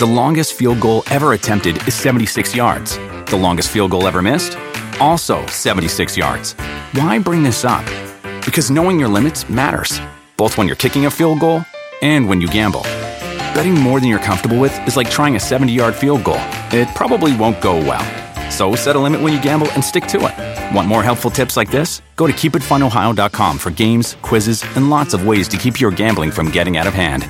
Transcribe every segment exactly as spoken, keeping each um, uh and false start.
The longest field goal ever attempted is seventy-six yards. The longest field goal ever missed? Also seventy-six yards. Why bring this up? Because knowing your limits matters, both when you're kicking a field goal and when you gamble. Betting more than you're comfortable with is like trying a seventy-yard field goal. It probably won't go well. So set a limit when you gamble and stick to it. Want more helpful tips like this? Go to keep it fun ohio dot com for games, quizzes, and lots of ways to keep your gambling from getting out of hand.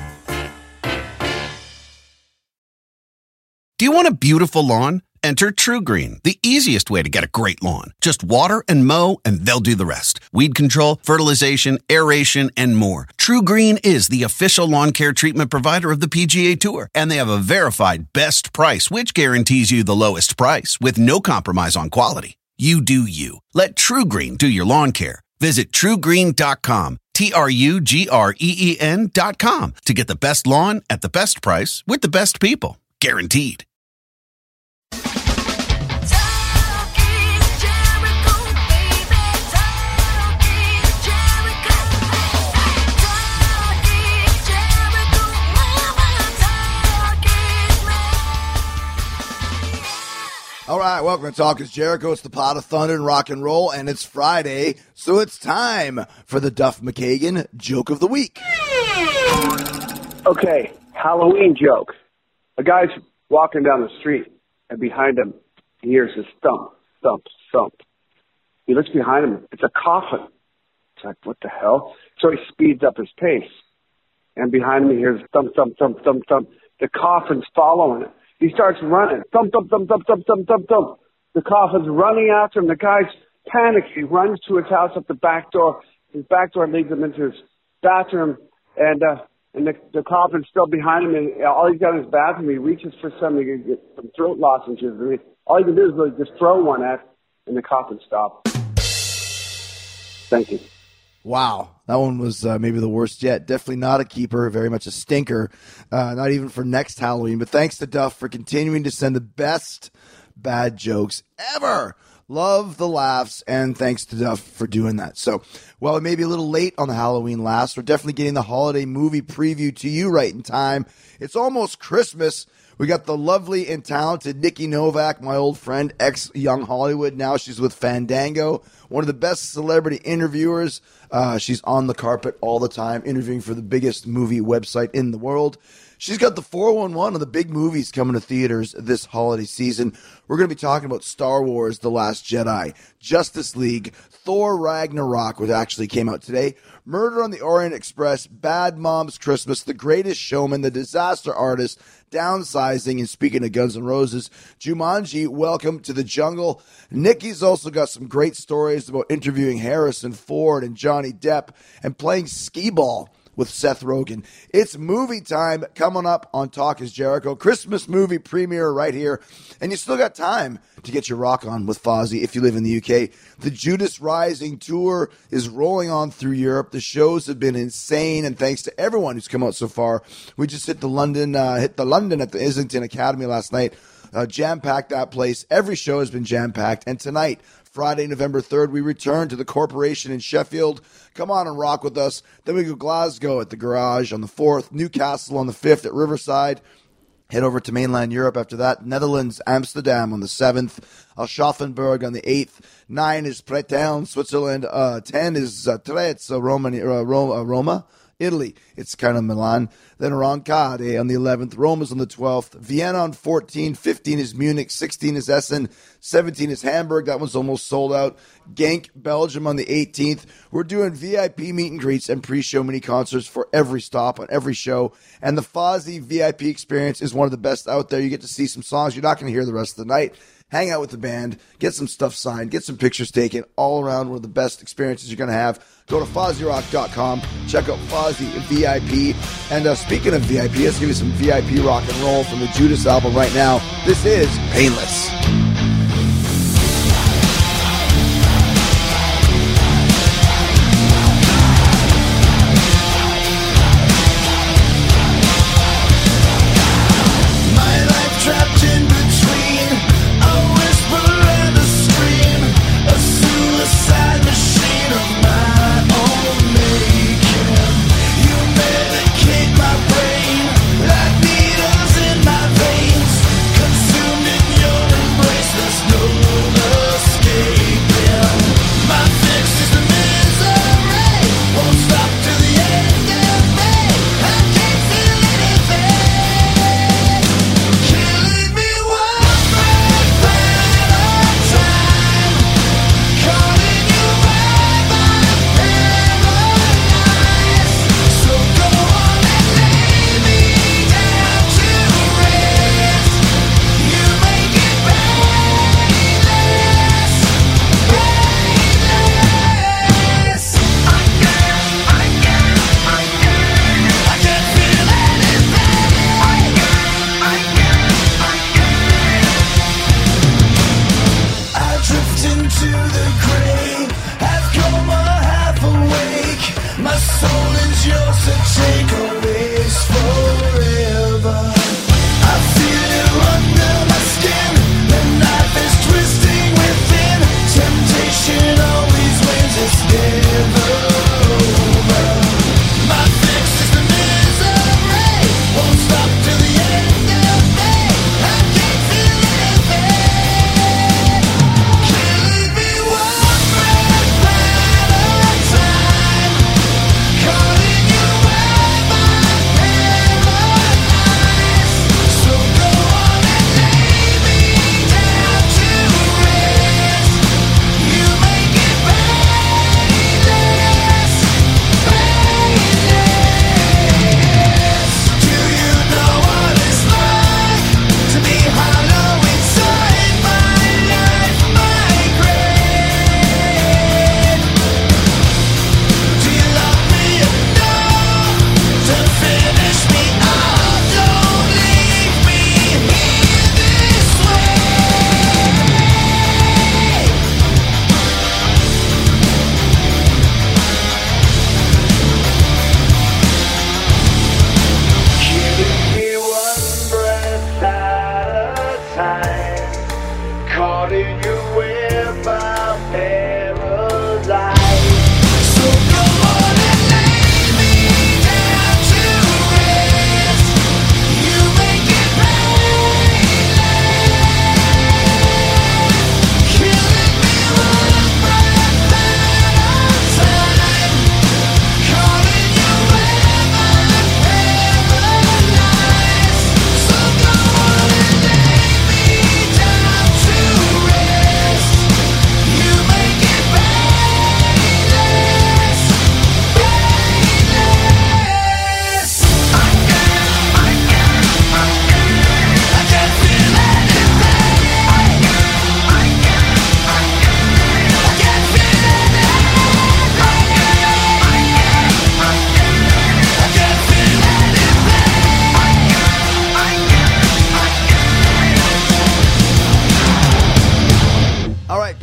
Do you want a beautiful lawn? Enter TruGreen, the easiest way to get a great lawn. Just water and mow, and they'll do the rest. Weed control, fertilization, aeration, and more. TruGreen is the official lawn care treatment provider of the P G A Tour, and they have a verified best price, which guarantees you the lowest price with no compromise on quality. You do you. Let TruGreen do your lawn care. Visit true green dot com, T R U G R E E N dot com, to get the best lawn at the best price with the best people. Guaranteed. All right, welcome to Talk is Jericho. It's the pot of thunder and rock and roll, and it's Friday, so it's time for the Duff McKagan Joke of the Week. Okay, Halloween joke. A guy's walking down the street, and behind him, he hears this thump, thump, thump. He looks behind him. It's a coffin. It's like, what the hell? So he speeds up his pace. And behind him, he hears thump, thump, thump, thump, thump. The coffin's following it. He starts running. Thump, thump, thump, thump, thump, thump, thump, thump. The coffin's running after him. The guy's panicked. He runs to his house up the back door. His back door leads him into his bathroom. And uh, and the, the coffin's still behind him. And all he's got in his bathroom, he reaches for something to get some throat lozenges. I mean, all he can do is really just throw one at, and the coffin stops. Thank you. Wow, that one was uh, maybe the worst yet. Definitely not a keeper, very much a stinker. Uh, not even for next Halloween. But thanks to Duff for continuing to send the best bad jokes ever. Love the laughs, and thanks to Duff for doing that. So, well, it may be a little late on the Halloween last. We're definitely getting the holiday movie preview to you right in time. It's almost Christmas. We got the lovely and talented Nikki Novak, my old friend, ex-Young Hollywood. Now she's with Fandango, one of the best celebrity interviewers. Uh, she's on the carpet all the time, interviewing for the biggest movie website in the world. She's got the four one one of the big movies coming to theaters this holiday season. We're going to be talking about Star Wars: The Last Jedi, Justice League, Thor Ragnarok, which actually came out today, Murder on the Orient Express, Bad Moms Christmas, The Greatest Showman, The Disaster Artist, Downsizing, and speaking of Guns N' Roses, Jumanji, Welcome to the Jungle. Nikki's also got some great stories about interviewing Harrison Ford and Johnny Depp and playing skee-ball with Seth Rogen. It's movie time coming up on Talk is Jericho. Christmas movie premiere right here. And you still got time to get your rock on with Fozzy if you live in the U K. The Judas Rising tour is rolling on through Europe. The shows have been insane, and thanks to everyone who's come out so far. We just hit the London, uh, hit the London at the Islington Academy last night. Uh, jam-packed that place. Every show has been jam-packed. And tonight, Friday, November third, we return to the Corporation in Sheffield. Come on and rock with us. Then we go Glasgow at the Garage on the fourth, Newcastle on the fifth at Riverside. Head over to mainland Europe after that. Netherlands, Amsterdam on the seventh. Aschaffenburg on the eighth. nine is Breton, Switzerland. Uh, ten is uh, Trez, uh, Roma, uh, Roma, uh, Roma, Italy. It's kind of Milan. Then Roncade on the eleventh. Rome is on the twelfth. Vienna on fourteen. fifteen is Munich. sixteen is Essen. seventeen is Hamburg. That one's almost sold out. Genk, Belgium on the eighteenth. We're doing V I P meet and greets and pre-show mini concerts for every stop on every show. And the Fozzy V I P experience is one of the best out there. You get to see some songs you're not going to hear the rest of the night. Hang out with the band, get some stuff signed, get some pictures taken. All around one of the best experiences you're going to have. Go to Fozzy Rock dot com. Check out Fozzy V I P. And uh, speaking of V I P, let's give you some V I P rock and roll from the Judas album right now. This is Painless. My brain, like needles in my veins.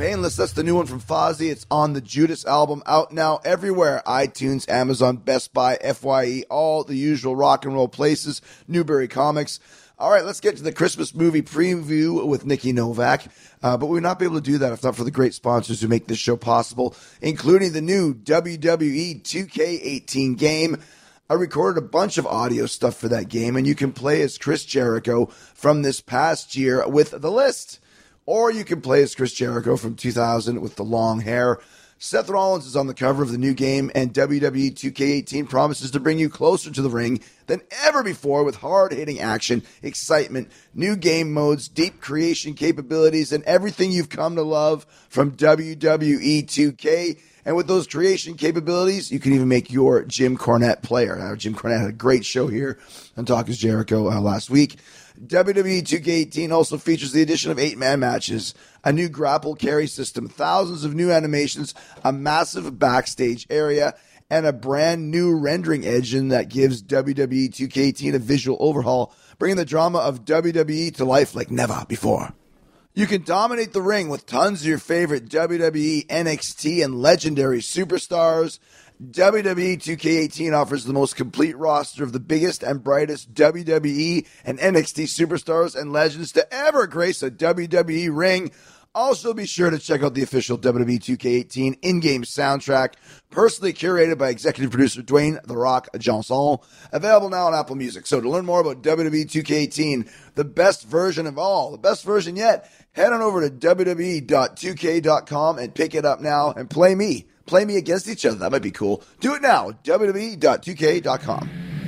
Painless, that's the new one from Fozzy. It's on the Judas album, out now everywhere. iTunes, Amazon, Best Buy, F Y E, all the usual rock and roll places. Newbury Comics. All right, let's get to the Christmas movie preview with Nikki Novak. Uh, but we would not be able to do that if not for the great sponsors who make this show possible, including the new W W E two K eighteen game. I recorded a bunch of audio stuff for that game, and you can play as Chris Jericho from this past year with The List. Or you can play as Chris Jericho from two thousand with the long hair. Seth Rollins is on the cover of the new game, and W W E two K eighteen promises to bring you closer to the ring than ever before with hard-hitting action, excitement, new game modes, deep creation capabilities, and everything you've come to love from W W E two K. And with those creation capabilities, you can even make your Jim Cornette player. Now, Jim Cornette had a great show here on Talk is Jericho uh, last week. W W E two K eighteen also features the addition of eight-man matches, a new grapple carry system, thousands of new animations, a massive backstage area, and a brand new rendering engine that gives W W E two K eighteen a visual overhaul, bringing the drama of W W E to life like never before. You can dominate the ring with tons of your favorite W W E, N X T, and legendary superstars. W W E two K eighteen offers the most complete roster of the biggest and brightest W W E and N X T superstars and legends to ever grace a W W E ring. Also, be sure to check out the official W W E two K eighteen in-game soundtrack, personally curated by executive producer Dwayne The Rock Johnson, available now on Apple Music. So to learn more about W W E two K eighteen, the best version of all, the best version yet, head on over to W W E dot two K dot com and pick it up now and play me. Play me against each other. That might be cool. Do it now. W W E dot two K dot com.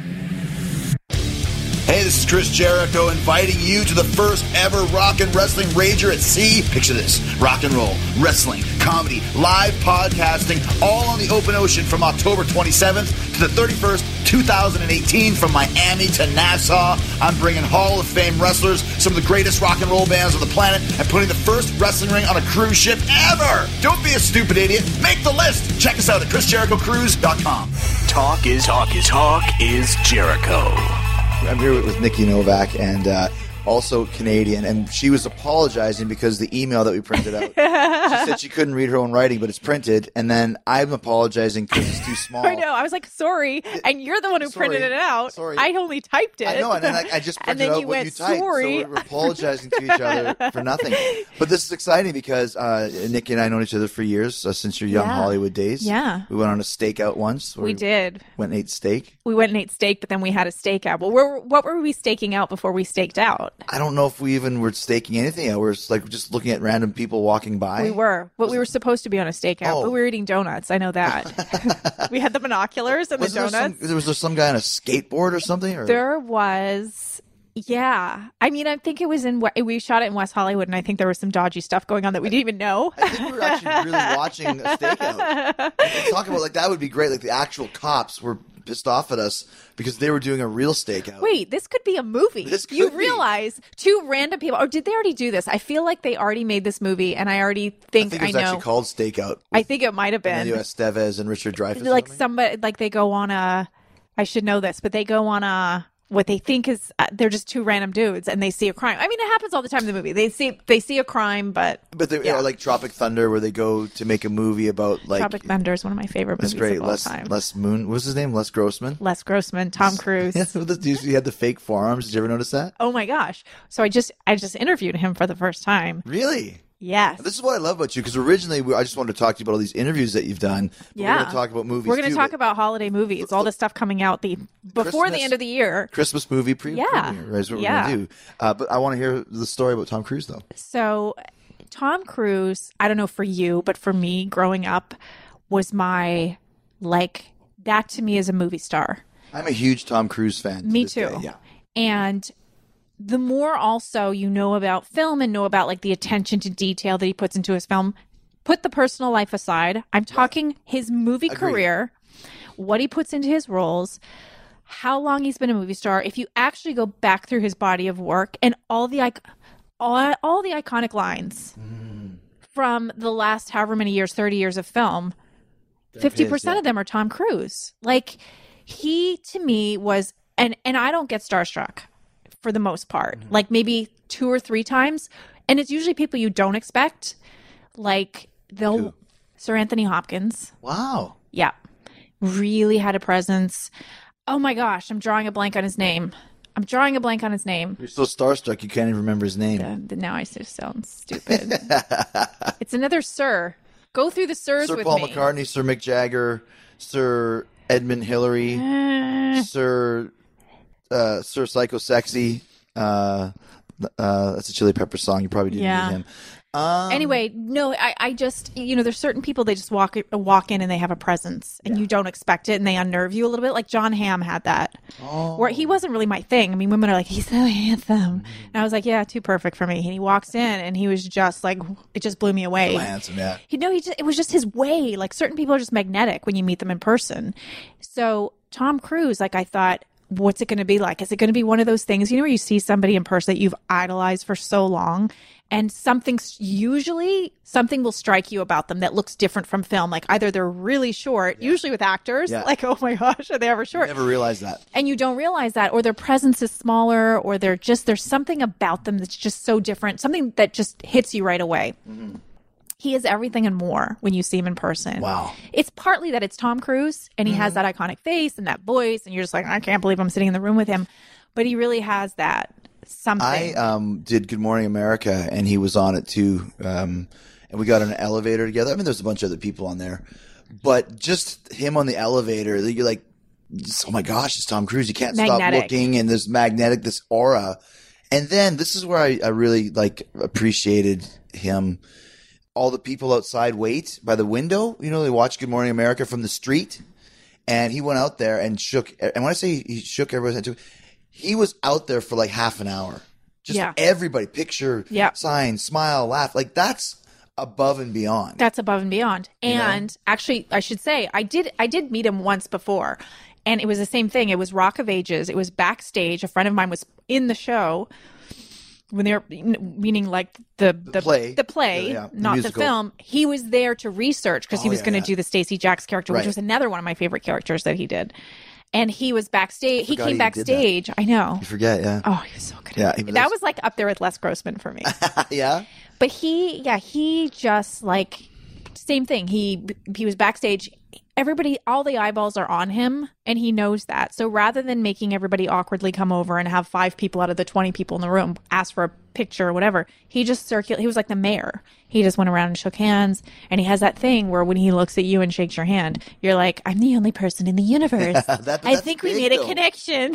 Hey, this is Chris Jericho inviting you to the first ever rock and wrestling rager at sea. Picture this: rock and roll, wrestling, comedy, live podcasting, all on the open ocean from October twenty-seventh to the thirty-first, two thousand eighteen. From Miami to Nassau, I'm bringing Hall of Fame wrestlers, some of the greatest rock and roll bands on the planet, and putting the first wrestling ring on a cruise ship ever. Don't be a stupid idiot. Make the list. Check us out at Chris Jericho Cruise dot com. Talk is talk is talk is Jericho. I'm here with Nikki Novak, and uh, also Canadian, and she was apologizing because the email that we printed out, she said she couldn't read her own writing, but it's printed, and then I'm apologizing because it's too small. I know. I was like, sorry, and you're the one who Sorry. printed it out. Sorry. I only typed it. I know, and then I, I just And printed then out you what went, you typed, sorry. so we're apologizing to each other for nothing. But this is exciting because uh, Nikki and I known each other for years, uh, since your young Yeah. Hollywood days. Yeah. We went on a stakeout once. where We did. Went and ate steak. We went and ate steak, but then we had a stakeout. Well, where, what were we staking out before we staked out? I don't know if we even were staking anything out. We were like just looking at random people walking by. We were. But we were supposed to be on a stakeout, Oh. but we were eating donuts. I know that. We had the binoculars and the Wasn't there donuts. some, was there some guy on a skateboard or something? Or? There was, yeah. I mean, I think it was in, we we shot it in West Hollywood, and I think there was some dodgy stuff going on that we didn't even know. I think we were actually really watching a stakeout. And talk about like that would be great. Like the actual cops were pissed off at us because they were doing a real stakeout. Wait, this could be a movie. This could you be. realize two random people, or did they already do this? I feel like they already made this movie, and I already I think think I, it was know. actually called Stakeout. I think it might have And been then Estevez and Richard Dreyfuss. like or something. somebody, like they go on a. I should know this, but they go on a what they think is uh, they're just two random dudes, and they see a crime. I mean, it happens all the time in the movie. They see they see a crime, but But they yeah. are like Tropic Thunder, where they go to make a movie about like Tropic Thunder is one of my favorite It's movies great. of all Les time. Les Moon. What was his name? Les Grossman. Les Grossman, Tom Cruise. Yeah, with the dude, he had the fake forearms. Did you ever notice that? Oh my gosh! So I just I just interviewed him for the first time. Really? Yes. This is what I love about you, because originally we, I just wanted to talk to you about all these interviews that you've done. But Yeah. We're going to talk about movies. We're going to too, talk but about holiday movies, all the stuff coming out the before Christmas- the end of the year. Christmas movie pre- Yeah. premiere is what Yeah. we're going to do. Uh, but I want to hear the story about Tom Cruise, though. So, Tom Cruise, I don't know for you, but for me, growing up, was my like that to me is a movie star. I'm a huge Tom Cruise fan. to Me this too. day, Yeah. And the more also you know about film and know about like the attention to detail that he puts into his film, put the personal life aside. I'm talking his movie Agreed. career, what he puts into his roles, how long he's been a movie star. If you actually go back through his body of work and all the ic- all, all the iconic lines from the last however many years, thirty years of film, fifty percent yeah. of them are Tom Cruise. Like he to me was, and and I don't get starstruck for the most part, like maybe two or three times, and it's usually people you don't expect. like they'll Who? Sir Anthony Hopkins. Wow. Yeah. Really had a presence. Oh my gosh, I'm drawing a blank on his name. I'm drawing a blank on his name. You're so starstruck you can't even remember his name. Uh, now I just sound stupid. It's another Sir. Go through the Sirs Sir with Paul me. McCartney, Sir Mick Jagger, Sir Edmund Hillary, Uh, Sir uh, Sir Psycho Sexy. Uh, uh, that's a Chili Pepper song. You probably didn't Yeah. meet him. Um, Anyway, no, I, I just, you know, there's certain people, they just walk walk in and they have a presence and you don't expect it and they unnerve you a little bit. Like John Hamm had that. Oh. Where he wasn't really my thing. I mean, women are like, he's so handsome. And I was like, yeah, too perfect for me. And he walks in and he was just like, it just blew me away. So handsome, yeah. You know, he just, it was just his way. Like certain people are just magnetic when you meet them in person. So Tom Cruise, like I thought, what's it going to be like? Is it going to be one of those things, you know, where you see somebody in person that you've idolized for so long and something, usually something will strike you about them that looks different from film. Like either they're really short, usually with actors, Yeah. like, oh my gosh, are they ever short? Never realized that. And you don't realize that, or their presence is smaller, or they're just, there's something about them that's just so different, something that just hits you right away. Mm-hmm. He is everything and more when you see him in person. Wow. It's partly that it's Tom Cruise and he mm-hmm. has that iconic face and that voice, and you're just like, I can't believe I'm sitting in the room with him. But he really has that something. I um, did Good Morning America, and he was on it too. Um, and we got in an elevator together. I mean, there's a bunch of other people on there. But just him on the elevator, you're like, oh my gosh, it's Tom Cruise. You can't Magnetic. stop looking, and there's magnetic, this aura. And then this is where I, I really like appreciated him. All the people outside wait by the window. You know, they watch Good Morning America from the street. And he went out there and shook. And when I say he shook everybody's hand too, he was out there for like half an hour. Just Yeah. everybody, picture, Yeah. sign, smile, laugh. Like that's above and beyond. That's above and beyond. You know? And actually, I should say, I did I did meet him once before. And it was the same thing. It was Rock of Ages. It was backstage. A friend of mine was in the show. When they're meaning like the the, play. the play, Yeah, yeah. The not the musical. film. He was there to research because he Oh, was yeah, going to yeah. do the Stacey Jacks character, which Right. was another one of my favorite characters that he did. And he was backstage. He forgot came he did that. backstage. I know. You forget, yeah. Oh, he was so good. Yeah, he was- that was like up there with Les Grossman for me. yeah. But he, yeah, he just like same thing. He he was backstage. Everybody, all the eyeballs are on him, and he knows that. So rather than making everybody awkwardly come over and have five people out of the twenty people in the room ask for a picture or whatever, he just circulated. He was like the mayor. He just went around and shook hands. And he has that thing where when he looks at you and shakes your hand, you're like, I'm the only person in the universe. That- I that's think we big, made a though. connection.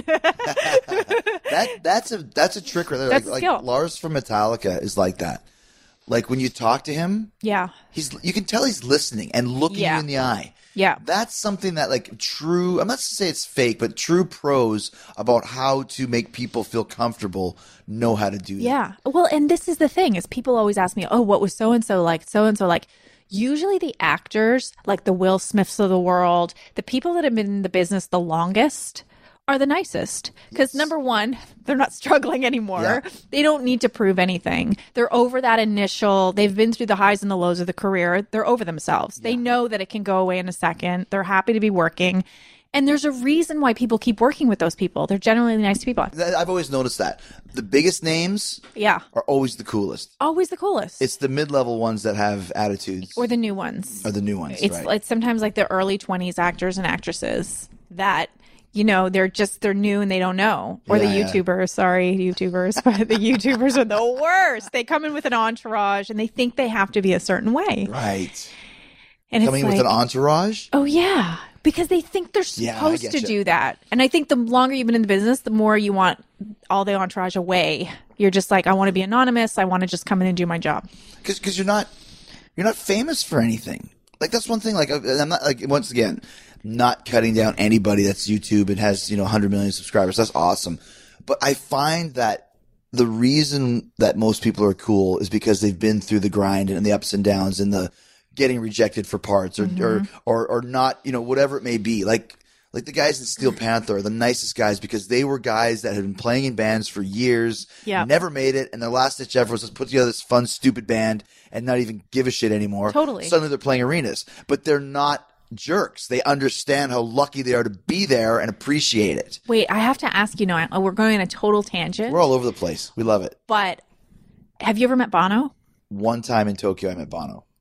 That that's a that's a trick right there. That's like, skill. like Lars from Metallica is like that. Like when you talk to him, yeah. he's you can tell he's listening and looking Yeah. you in the eye. Yeah. That's something that like true, I'm not to say it's fake, but true pros about how to make people feel comfortable know how to do that. Yeah. Well, and this is the thing is people always ask me, oh, what was so-and-so like, so-and-so like. Usually the actors, like the Will Smiths of the world, the people that have been in the business the longest are the nicest. Because number one, they're not struggling anymore. Yeah. They don't need to prove anything. They're over that initial, they've been through the highs and the lows of the career. They're over themselves. They know that it can go away in a second. They're happy to be working. And there's a reason why people keep working with those people. They're generally nice people. That- I've always noticed that. The biggest names Yeah. are always the coolest. Always the coolest. It's the mid-level ones that have attitudes. or the new ones. Are the new ones, It's right? it's sometimes like the early twenties actors and actresses that, you know, they're just, they're new and they don't know. Or Yeah, the yeah. YouTubers, sorry, YouTubers, but the YouTubers are the worst. They come in with an entourage and they think they have to be a certain way. Right. And Coming it's with like, an entourage? oh yeah, because they think they're Yeah, I supposed to getcha. do that. And I think the longer you've been in the business, the more you want all the entourage away. You're just like, I want to be anonymous. I want to just come in and do my job. Because you're not you're not famous for anything. Like that's one thing. Like I'm not like once again not cutting down anybody that's YouTube and has you know one hundred million subscribers. That's awesome. But I find that the reason that most people are cool is because they've been through the grind and the ups and downs and the getting rejected for parts or Mm-hmm. or, or or not you know whatever it may be. Like like the guys in Steel Panther are the nicest guys because they were guys that had been playing in bands for years, Yeah. never made it, and their last ditch effort was to put together this fun, stupid band and not even give a shit anymore. Totally. Suddenly they're playing arenas. But they're not jerks. They understand how lucky they are to be there and appreciate it. Wait, I have to ask you now, we're going on a total tangent, We're all over the place. We love it. but have you ever met Bono? One time in Tokyo, I met Bono.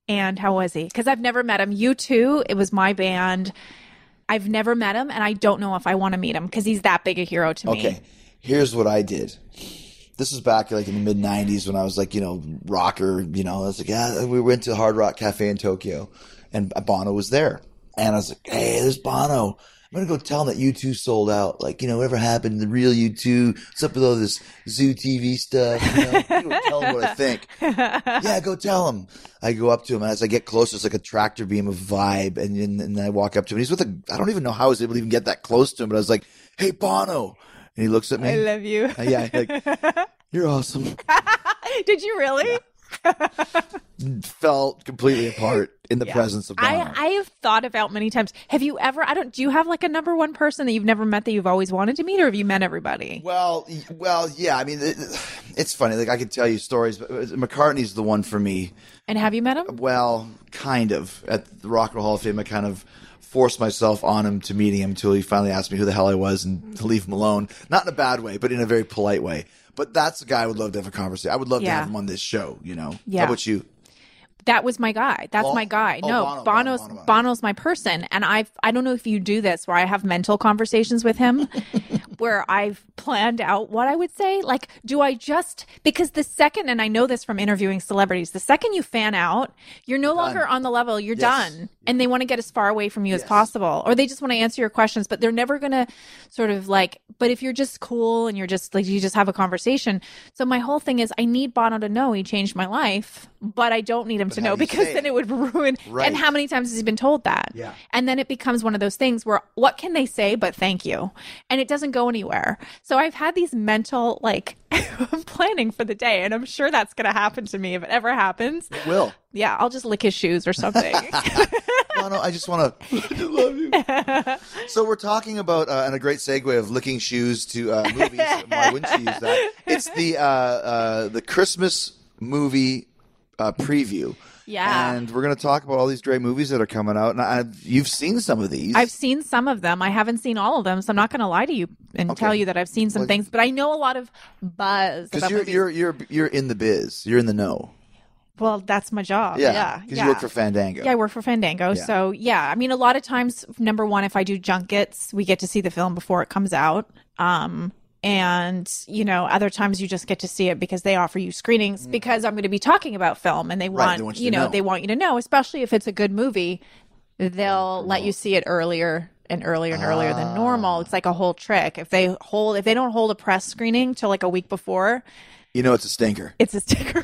And how was he? Because I've never met him. U two, it was my band. I've never met him, and I don't know if I want to meet him because he's that big a hero to me. Okay, here's what I did. This was back like in the mid nineties when I was like, you know, rocker, you know, I was like, yeah, we went to Hard Rock Cafe in Tokyo and Bono was there. And I was like, hey, there's Bono. I'm going to go tell him that U two sold out. Like, you know, whatever happened, the real U two, what's up with all this Zoo T V stuff? You know, you go tell him what I think. Yeah, go tell him. I go up to him, and as I get closer, it's like a tractor beam of vibe. And, and, and I walk up to him. He's with a, I don't even know how I was able to even get that close to him, but I was like, hey, Bono. And he looks at me. I love you. Uh, yeah, like, you're awesome. Did you really? Yeah. Fell completely apart in the Yeah. presence of Bono. I, I have thought about many times. Have you ever, I don't, do you have like a number one person that you've never met that you've always wanted to meet, or have you met everybody? Well, y- well, yeah. I mean, it, it's funny. Like I could tell you stories, but McCartney's the one for me. And have you met him? Well, kind of. At the Rock and Roll Hall of Fame, I kind of forced myself on him to meeting him until he finally asked me who the hell I was and to leave him alone. Not in a bad way, but in a very polite way. But that's the guy I would love to have a conversation. I would love to Yeah. have him on this show, you know? Yeah. How about you? That was my guy. That's Oh, my guy. oh, No, Bono, Bono's Bono, Bono. Bono's my person, and I've I don't know if you do this where I have mental conversations with him, where I've planned out what I would say. Like, do I just because the second, and I know this from interviewing celebrities, the second you fan out, you're no longer on the level. You're Yes. done, and they want to get as far away from you as possible, or they just want to answer your questions, but they're never gonna sort of like. But if you're just cool and you're just like you just have a conversation. So my whole thing is, I need Bono to know he changed my life, but I don't need him to how know do you because say then it? it would ruin. Right. And how many times has he been told that? Yeah. And then it becomes one of those things where what can they say but thank you? And it doesn't go anywhere. So I've had these mental like planning for the day, and I'm sure that's going to happen to me if it ever happens. It will. Yeah, I'll just lick his shoes or something. Bono, I just want to I love you. So we're talking about, uh, and a great segue of licking shoes to uh, movies. Why wouldn't you use that? It's the uh, uh, the Christmas movie uh, preview. Yeah. And we're going to talk about all these great movies that are coming out. And I, you've seen some of these. I've seen some of them. I haven't seen all of them, so I'm not going to lie to you and Okay. tell you that I've seen some Well, things. But I know a lot of buzz Because about you're, movies. you're, you're, you're in the biz. You're in the know. Well, that's my job. Yeah. Yeah. Because yeah. you work for Fandango. Yeah, I work for Fandango. Yeah. So, yeah, I mean, a lot of times, number one, if I do junkets, we get to see the film before it comes out. Um, and, you know, other times you just get to see it because they offer you screenings because I'm going to be talking about film and they Right, want, they want you you to know, know. they want you to know, especially if it's a good movie, they'll let you see it earlier and earlier and earlier than normal. It's like a whole trick. If they hold, if they don't hold a press screening till like a week before, You know it's a stinker. it's a sticker.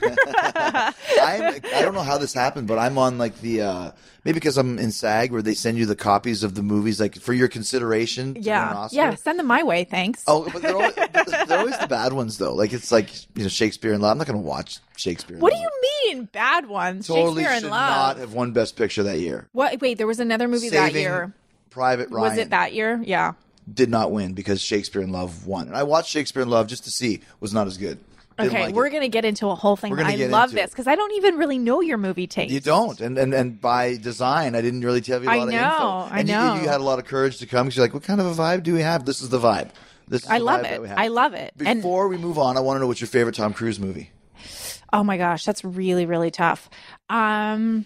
I'm, I don't know how this happened, but I'm on like the uh, maybe because I'm in SAG where they send you the copies of the movies like for your consideration. To win an yeah. Oscar. Yeah. Send them my way. Thanks. Oh, but they're always, they're always the bad ones though. Like it's like you know Shakespeare in Love. I'm not going to watch Shakespeare. in What do Love. you mean bad ones? Totally Shakespeare should in Love. not have won Best Picture that year. What? Wait, there was another movie that Saving year. Private Ryan Was it that year? Yeah. did not win because Shakespeare in Love won. And I watched Shakespeare in Love just to see was not as good. Didn't Okay, like we're it. going to get into a whole thing. We're But gonna I get love into this it. because I don't even really know your movie taste. You don't, and, and and by design, I didn't really tell you a I lot of know, info. I And you- know. You, had a lot of courage to come because you're like, what kind of a vibe do we have? This is the vibe. This is I the love vibe that it. we have. I love it. And Before we move on, I want to know what's your favorite Tom Cruise movie. oh my gosh, that's really really tough. Um,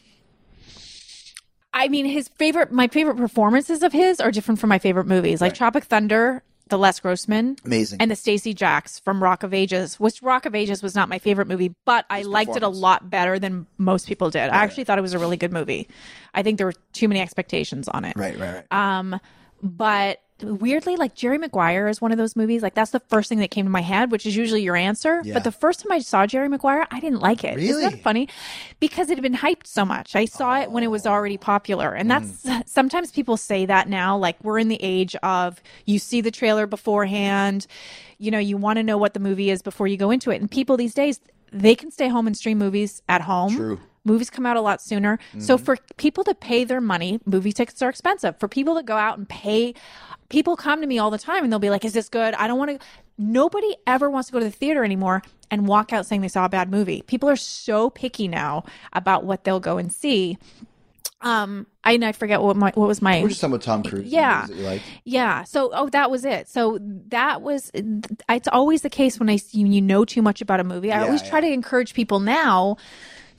I mean, his favorite, my favorite performances of his are different from my favorite movies, like Tropic Thunder, The Les Grossman, Amazing. and the Stacey Jacks from Rock of Ages, which Rock of Ages was not my favorite movie, but I liked it a performance. lot better than most people did. I actually thought it was a really good movie. I think there were too many expectations on it. Right, right, right. Um, but weirdly, like Jerry Maguire is one of those movies. Like that's the first thing that came to my head, which is usually your answer. Yeah. But the first time I saw Jerry Maguire, I didn't like it. Isn't Really? that funny? Because it had been hyped so much. I saw it when it was already popular. And that's Mm. sometimes people say that now. Like we're in the age of you see the trailer beforehand, you know, you want to know what the movie is before you go into it. And people these days, they can stay home and stream movies at home. True. Movies come out a lot sooner. So for people to pay their money, movie tickets are expensive. For people to go out and pay, people come to me all the time and they'll be like, is this good? I don't want to. Nobody ever wants to go to the theater anymore and walk out saying they saw a bad movie. People are so picky now about what they'll go and see. Um, I, and I forget what my, what was my, We're just talking about Tom Cruise. Yeah. movies That you like. yeah. So, oh, that was it. So that was, it's always the case when I see, when you know too much about a movie. I Yeah, always try yeah. to encourage people now to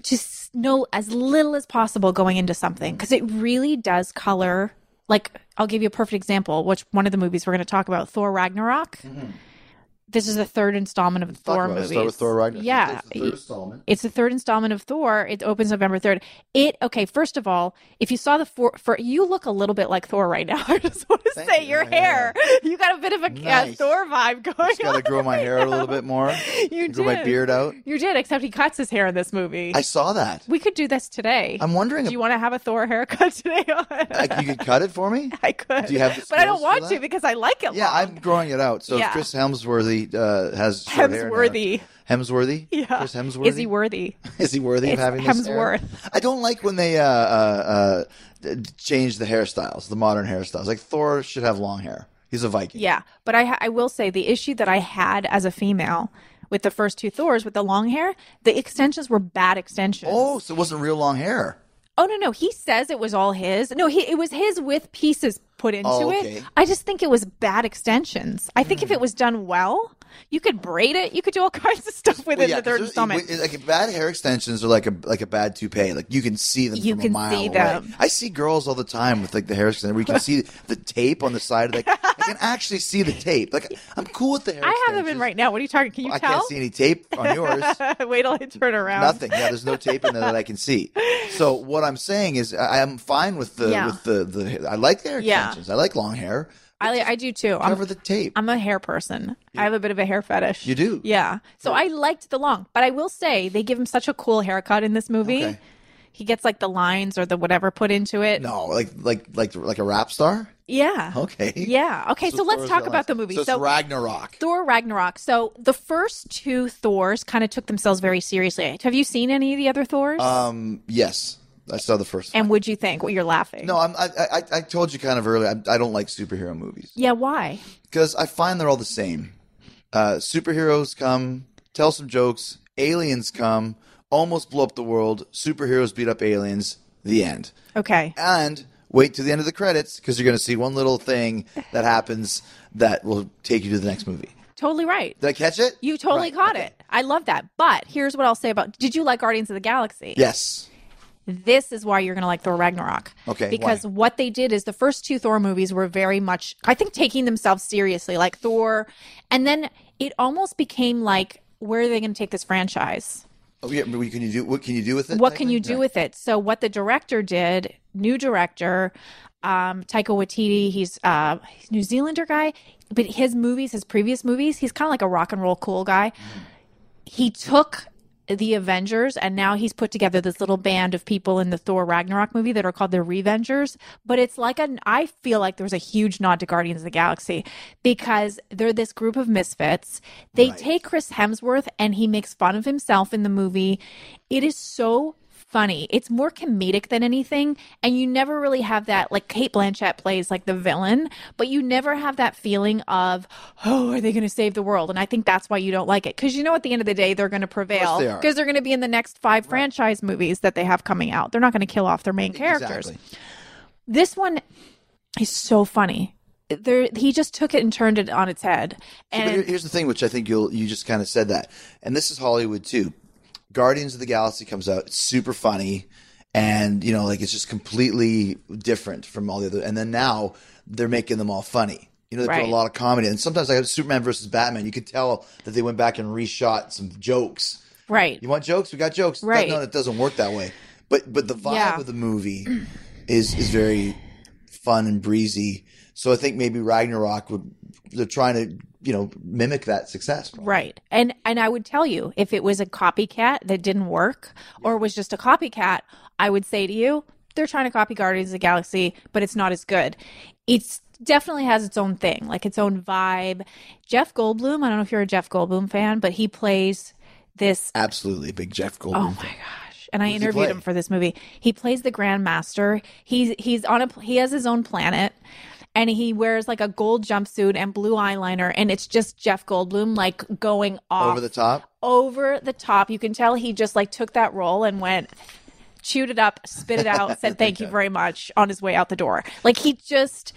s- know as little as possible going into something because it really does color. Like, I'll give you a perfect example, which one of the movies we're going to talk about, Thor Ragnarok. Mm-hmm. This is the third installment of the Thor about it. movies. Start with Thor Ragnarok. Yeah. It's the third installment. It's the third installment of Thor. It opens November third. It, okay, first of all, if you saw the four, for, you look a little bit like Thor right now. I just want to Thank say you. your Yeah, hair, you got a bit of a Nice. uh, Thor vibe going Just got to on grow my right hair a now. little bit more. You grow my did. beard out. You did, except he cuts his hair in this movie. I saw that. We could do this today. I'm wondering Do if you want to have a Thor haircut today? like, you could cut it for me. I could. Do you have the but I don't skills for want to that? because I like it Yeah, long. I'm growing it out. So Yeah. if Chris Hemsworthy uh, has short hair now- Hemsworthy. Hemsworthy? Yeah. Chris Hemsworthy? Is he worthy? Is he worthy It's of having this hair? Hemsworth. I don't like when they uh, uh, uh, d- change the hairstyles, the modern hairstyles. Like Thor should have long hair. He's a Viking. Yeah, but I ha- I will say the issue that I had as a female with the first two Thors with the long hair, the extensions were bad extensions. Oh, so it wasn't real long hair. Oh no, no, he says it was all his. No, he it was his with pieces put into Oh, okay. it. I just think it was bad extensions. I think if it was done well, you could braid it. You could do all kinds of stuff with Well, it yeah, in the third 'cause installment. there's- Like bad hair extensions are like a like a bad toupee. Like you can see them You from can a mile see away. them. I see girls all the time with like the hair extension where you can see the tape on the side. Like I can actually see the tape. Like I'm cool with the hair. I have them in extensions. right now. What are you talking? Can you I tell? can't see any tape on yours. Wait till I turn around. Nothing. Yeah, there's no tape in there that I can see. So what I'm saying is, I, I'm fine with the Yeah. with the, the I like the hair Yeah. extensions. I like long hair. I I do too. Cover I'm, the tape. I'm a hair person. I have a bit of a hair fetish. You do? Yeah. So I liked the long, but I will say they give him such a cool haircut in this movie. Okay. He gets like the lines or the whatever put into it. No, like like like like a rap star. Yeah. Okay. Yeah. Okay. So, let's Thor's talk real about nice. the movie. So, it's Ragnarok. Thor Ragnarok. So the first two Thors kind of took themselves very seriously. Have you seen any of the other Thors? Um. Yes, I saw the first one. and what'd you think? Well, you're laughing. No, I'm, I, I I told you kind of earlier. I, I don't like superhero movies Yeah. Why? because I find they're all the same. Uh, superheroes come, tell some jokes. Aliens come, almost blow up the world. Superheroes beat up aliens. The end. Okay. And wait to the end of the credits because you're going to see one little thing that happens that will take you to the next movie. Totally right. Did I catch it? You totally Right, caught okay. it. I love that. But here's what I'll say about. Did you like Guardians of the Galaxy? Yes. This is why you're going to like Thor Ragnarok. Okay, Because why? what they did is the first two Thor movies were very much, I think, taking themselves seriously, like Thor. And then it almost became like, where are they going to take this franchise? Oh, yeah, but what can you do? What can you do with it? What type can thing? you do Yeah. with it? So what the director did, new director, um, Taika Waititi, he's uh, he's a New Zealander guy, but his movies, his previous movies, he's kind of like a rock and roll cool guy. Mm. He took the Avengers and now he's put together this little band of people in the Thor Ragnarok movie that are called the Revengers. But it's like an, I feel like there's a huge nod to Guardians of the Galaxy because they're this group of misfits. They Right. take Chris Hemsworth and he makes fun of himself in the movie. It is so funny. It's more comedic than anything. And you never really have that, like Kate Blanchett plays like the villain, but you never have that feeling of, oh, are they going to save the world? And I think that's why you don't like it. Because you know, at the end of the day, they're going to prevail they are. because they're going to be in the next five franchise movies that they have coming out. They're not going to kill off their main characters. Exactly. This one is so funny. There, he just took it and turned it on its head. But here- And here's the thing, which I think you'll you just kind of said that, and this is Hollywood too. Guardians of the Galaxy comes out, it's super funny, and you know, like it's just completely different from all the other. And then now they're making them all funny. You know, they Right. put a lot of comedy, and sometimes like Superman versus Batman, you could tell that they went back and reshot some jokes. right. You want jokes? We got jokes. Right. No, it doesn't work that way. But but the vibe Yeah. of the movie is is very fun and breezy. So I think maybe Ragnarok would they're trying to you know mimic that success. probably. Right. And and I would tell you, if it was a copycat that didn't work or was just a copycat, I would say to you, they're trying to copy Guardians of the Galaxy, but it's not as good. It's definitely has its own thing, like its own vibe. Jeff Goldblum, I don't know if you're a Jeff Goldblum fan, but he plays this Absolutely, big Jeff Goldblum. Oh my gosh. And I Who does he interviewed play? him for this movie. He plays the Grand Master. He's he's on a he has his own planet and he wears like a gold jumpsuit and blue eyeliner and it's just Jeff Goldblum like going off Over the top. over the top. You can tell he just like took that role and went chewed it up, spit it out, said thank you very much on his way out the door. Like he just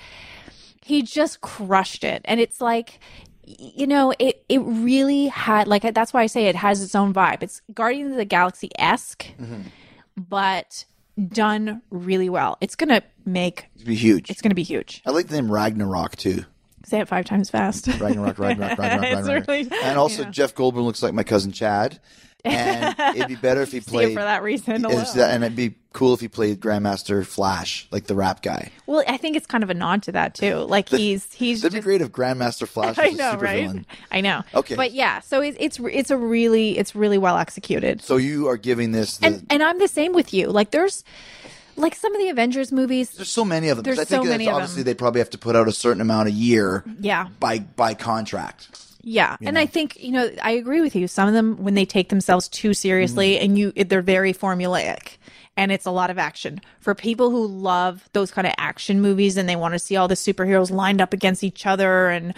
he just crushed it. And it's like you know, it, it really had, like, that's why I say it has its own vibe. It's Guardians of the Galaxy-esque, Mm-hmm. but done really well. It's going to make, It'd be huge. it's going to be huge. I like the name Ragnarok too. Say it five times fast. Ragnarok, Ragnarok, Ragnarok, It's Ragnarok. really- and also, yeah. Jeff Goldblum looks like my cousin Chad. And it'd be better if he See it played. for that reason alone. It's that- and it'd be cool if he played Grandmaster Flash, like the rap guy. Well, I think it's kind of a nod to that too. Like he's he's That'd just, be great if Grandmaster Flash was I a know, right? supervillain. I know. Okay. but yeah, so it's it's it's a really it's really well executed. So you are giving this. The, And and I'm the same with you. Like there's like some of the Avengers movies. there's so many of them. 'cause There's I think so that's many of obviously them. they probably have to put out a certain amount a year Yeah. by by contract. Yeah, and I think you know I agree with you. Some of them, when they take themselves too seriously, Mm-hmm. and you, they're very formulaic, and it's a lot of action. For people who love those kind of action movies and they want to see all the superheroes lined up against each other and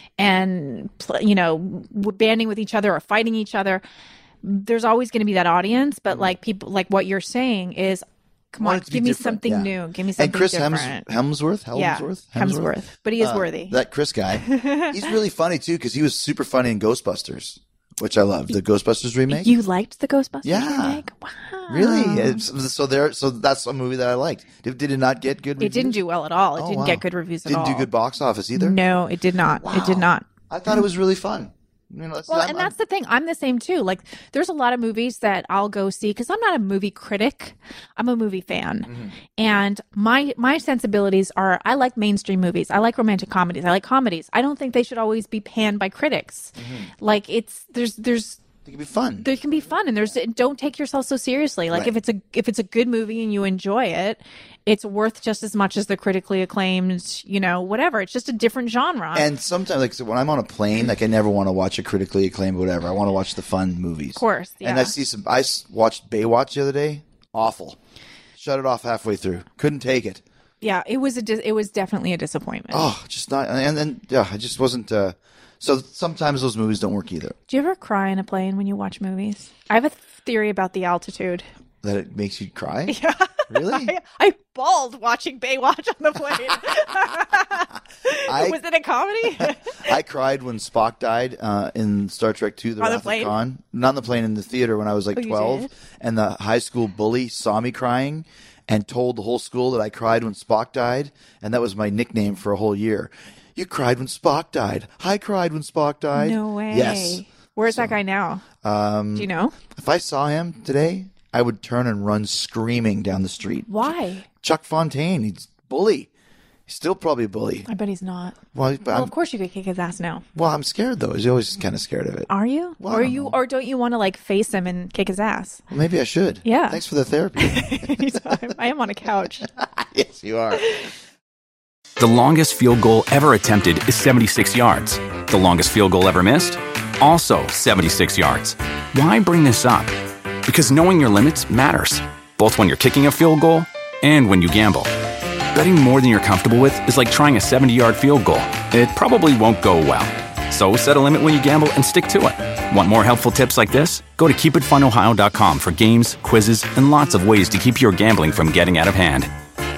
and pl- you know banding with each other or fighting each other, there's always going to be that audience. But like people, like what you're saying is, come Want on, it to be give me different, something yeah. new. Give me something And Chris different. Hems- Hemsworth, Hemsworth, yeah, Hemsworth, but he is Uh, worthy. That Chris guy, he's really funny too because he was super funny in Ghostbusters, which I love. The Ghostbusters remake. You liked the Ghostbusters Yeah. remake? Wow. Really? It's- so there. So that's a movie that I liked. Did, did it not get good? It reviews? didn't do well at all. It Oh, didn't wow. get good reviews at Didn't all. do good box office either. No, it did not. It did Wow. not. I thought it was really fun. You know, that's- Well, I'm- and I'm- that's the thing. I'm the same too. Like, there's a lot of movies that I'll go see because I'm not a movie critic. I'm a movie fan, Mm-hmm. and my my sensibilities are. I like mainstream movies. I like romantic comedies. I like comedies. I don't think they should always be panned by critics. Mm-hmm. Like, it's there's there's it could be fun. there can be fun, and there's don't take yourself so seriously. Like Right. if it's a if it's a good movie and you enjoy it, it's worth just as much as the critically acclaimed. You know, whatever. It's just a different genre. And sometimes, like so when I'm on a plane, like I never want to watch a critically acclaimed whatever. I want to watch the fun movies. Of course, And yeah. I see some. I s- watched Baywatch the other day. Awful. Shut it off halfway through. Couldn't take it. yeah, it was a dis- it was definitely a disappointment. Oh, just not. And then yeah, I just wasn't. Uh, so sometimes those movies don't work either. Do you ever cry in a plane when you watch movies? I have a theory about the altitude. That it makes you cry. Yeah. Really? I, I bawled watching Baywatch on the plane. I- was it a comedy? I cried when Spock died uh, in Star Trek two, The On the Wrath plane? of Khan. Not on the plane, in the theater when I was like Oh, you twelve. did? And the high school bully saw me crying and told the whole school that I cried when Spock died. And that was my nickname for a whole year. You cried when Spock died. I cried when Spock died. No way. Yes. Where's that guy now? Um, Do you know? If I saw him today, I would turn and run screaming down the street. Why? Chuck Fontaine, he's a bully. He's still probably a bully. I bet he's not. Well, but Well, I'm, of course you could kick his ass now. well, I'm scared though. He's always kind of scared of it. Are you? Well, I or don't you? know. Or don't you want to like face him and kick his ass? Well, maybe I should. Yeah. Thanks for the therapy. Anytime. I am on a couch. Yes, you are. The longest field goal ever attempted is seventy-six yards. The longest field goal ever missed? Also seventy-six yards. Why bring this up? Because knowing your limits matters, both when you're kicking a field goal and when you gamble. Betting more than you're comfortable with is like trying a seventy-yard field goal. It probably won't go well. So set a limit when you gamble and stick to it. Want more helpful tips like this? Go to keep it fun ohio dot com for games, quizzes, and lots of ways to keep your gambling from getting out of hand.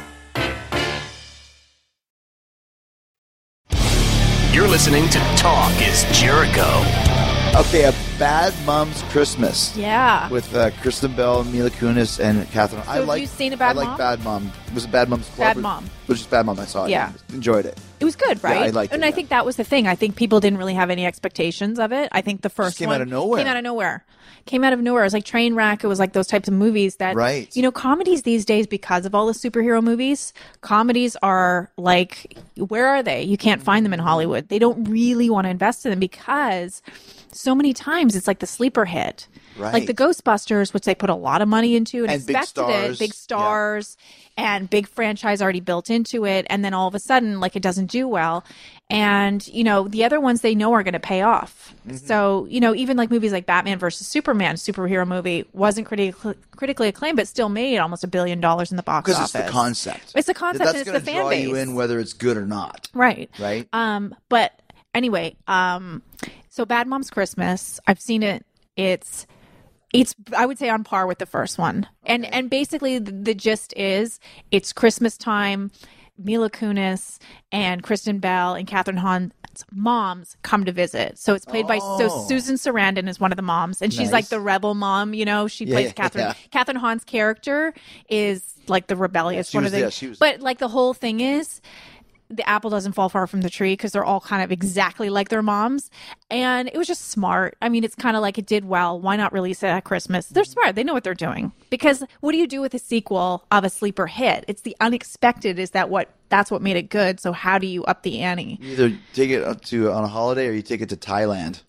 You're listening to Talk is Jericho. Okay, A Bad Mom's Christmas Yeah. with uh, Kristen Bell, Mila Kunis, and Catherine. I have like. you seen A Bad I like Mom? Bad Mom. Was it Bad Mom's Club? Bad Mom. It was just Bad Mom. I saw it. Yeah. Enjoyed it. It was good, right? I liked it, and I yeah. think that was the thing. I think people didn't really have any expectations of it. I think the first came one out of nowhere. Came out of nowhere. Came out of nowhere. It was like Trainwreck. It was like those types of movies that, Right. you know, comedies these days, because of all the superhero movies, comedies are like, where are they? You can't find them in Hollywood. They don't really want to invest in them because so many times it's like the sleeper hit. Right. Like the Ghostbusters, which they put a lot of money into and, And big expected stars. it, big Yeah. stars and big franchise already built into it. And then all of a sudden, like it doesn't do well. And, you know, the other ones they know are going to pay off. Mm-hmm. So, you know, even like movies like Batman versus Superman, superhero movie, wasn't critically critically acclaimed, but still made almost a billion dollars in the box Because office. it's the concept. It's the concept That's and it's gonna the fan draw base. you in whether it's good or not. Right. Right? Um, but anyway, um, so Bad Moms Christmas, I've seen it. It's, it's, I would say on par with the first one. And, and basically the, the gist is it's Christmas time. Mila Kunis and Kristen Bell and Catherine Hahn moms come to visit. So it's played by so Oh. Susan Sarandon is one of the moms, and she's Nice. like the rebel mom. You know, she Yeah, plays yeah, Catherine. yeah. Catherine Hahn's character is like the rebellious she one was- of the. yeah, she was- But like the whole thing is, the apple doesn't fall far from the tree because they're all kind of exactly like their moms. And it was just smart. I mean, it's kind of like it did well. Why not release it at Christmas? They're smart. They know what they're doing. Because what do you do with a sequel of a sleeper hit? It's the unexpected. Is that what that's what made it good? So how do you up the ante? You either take it up to on a holiday or you take it to Thailand.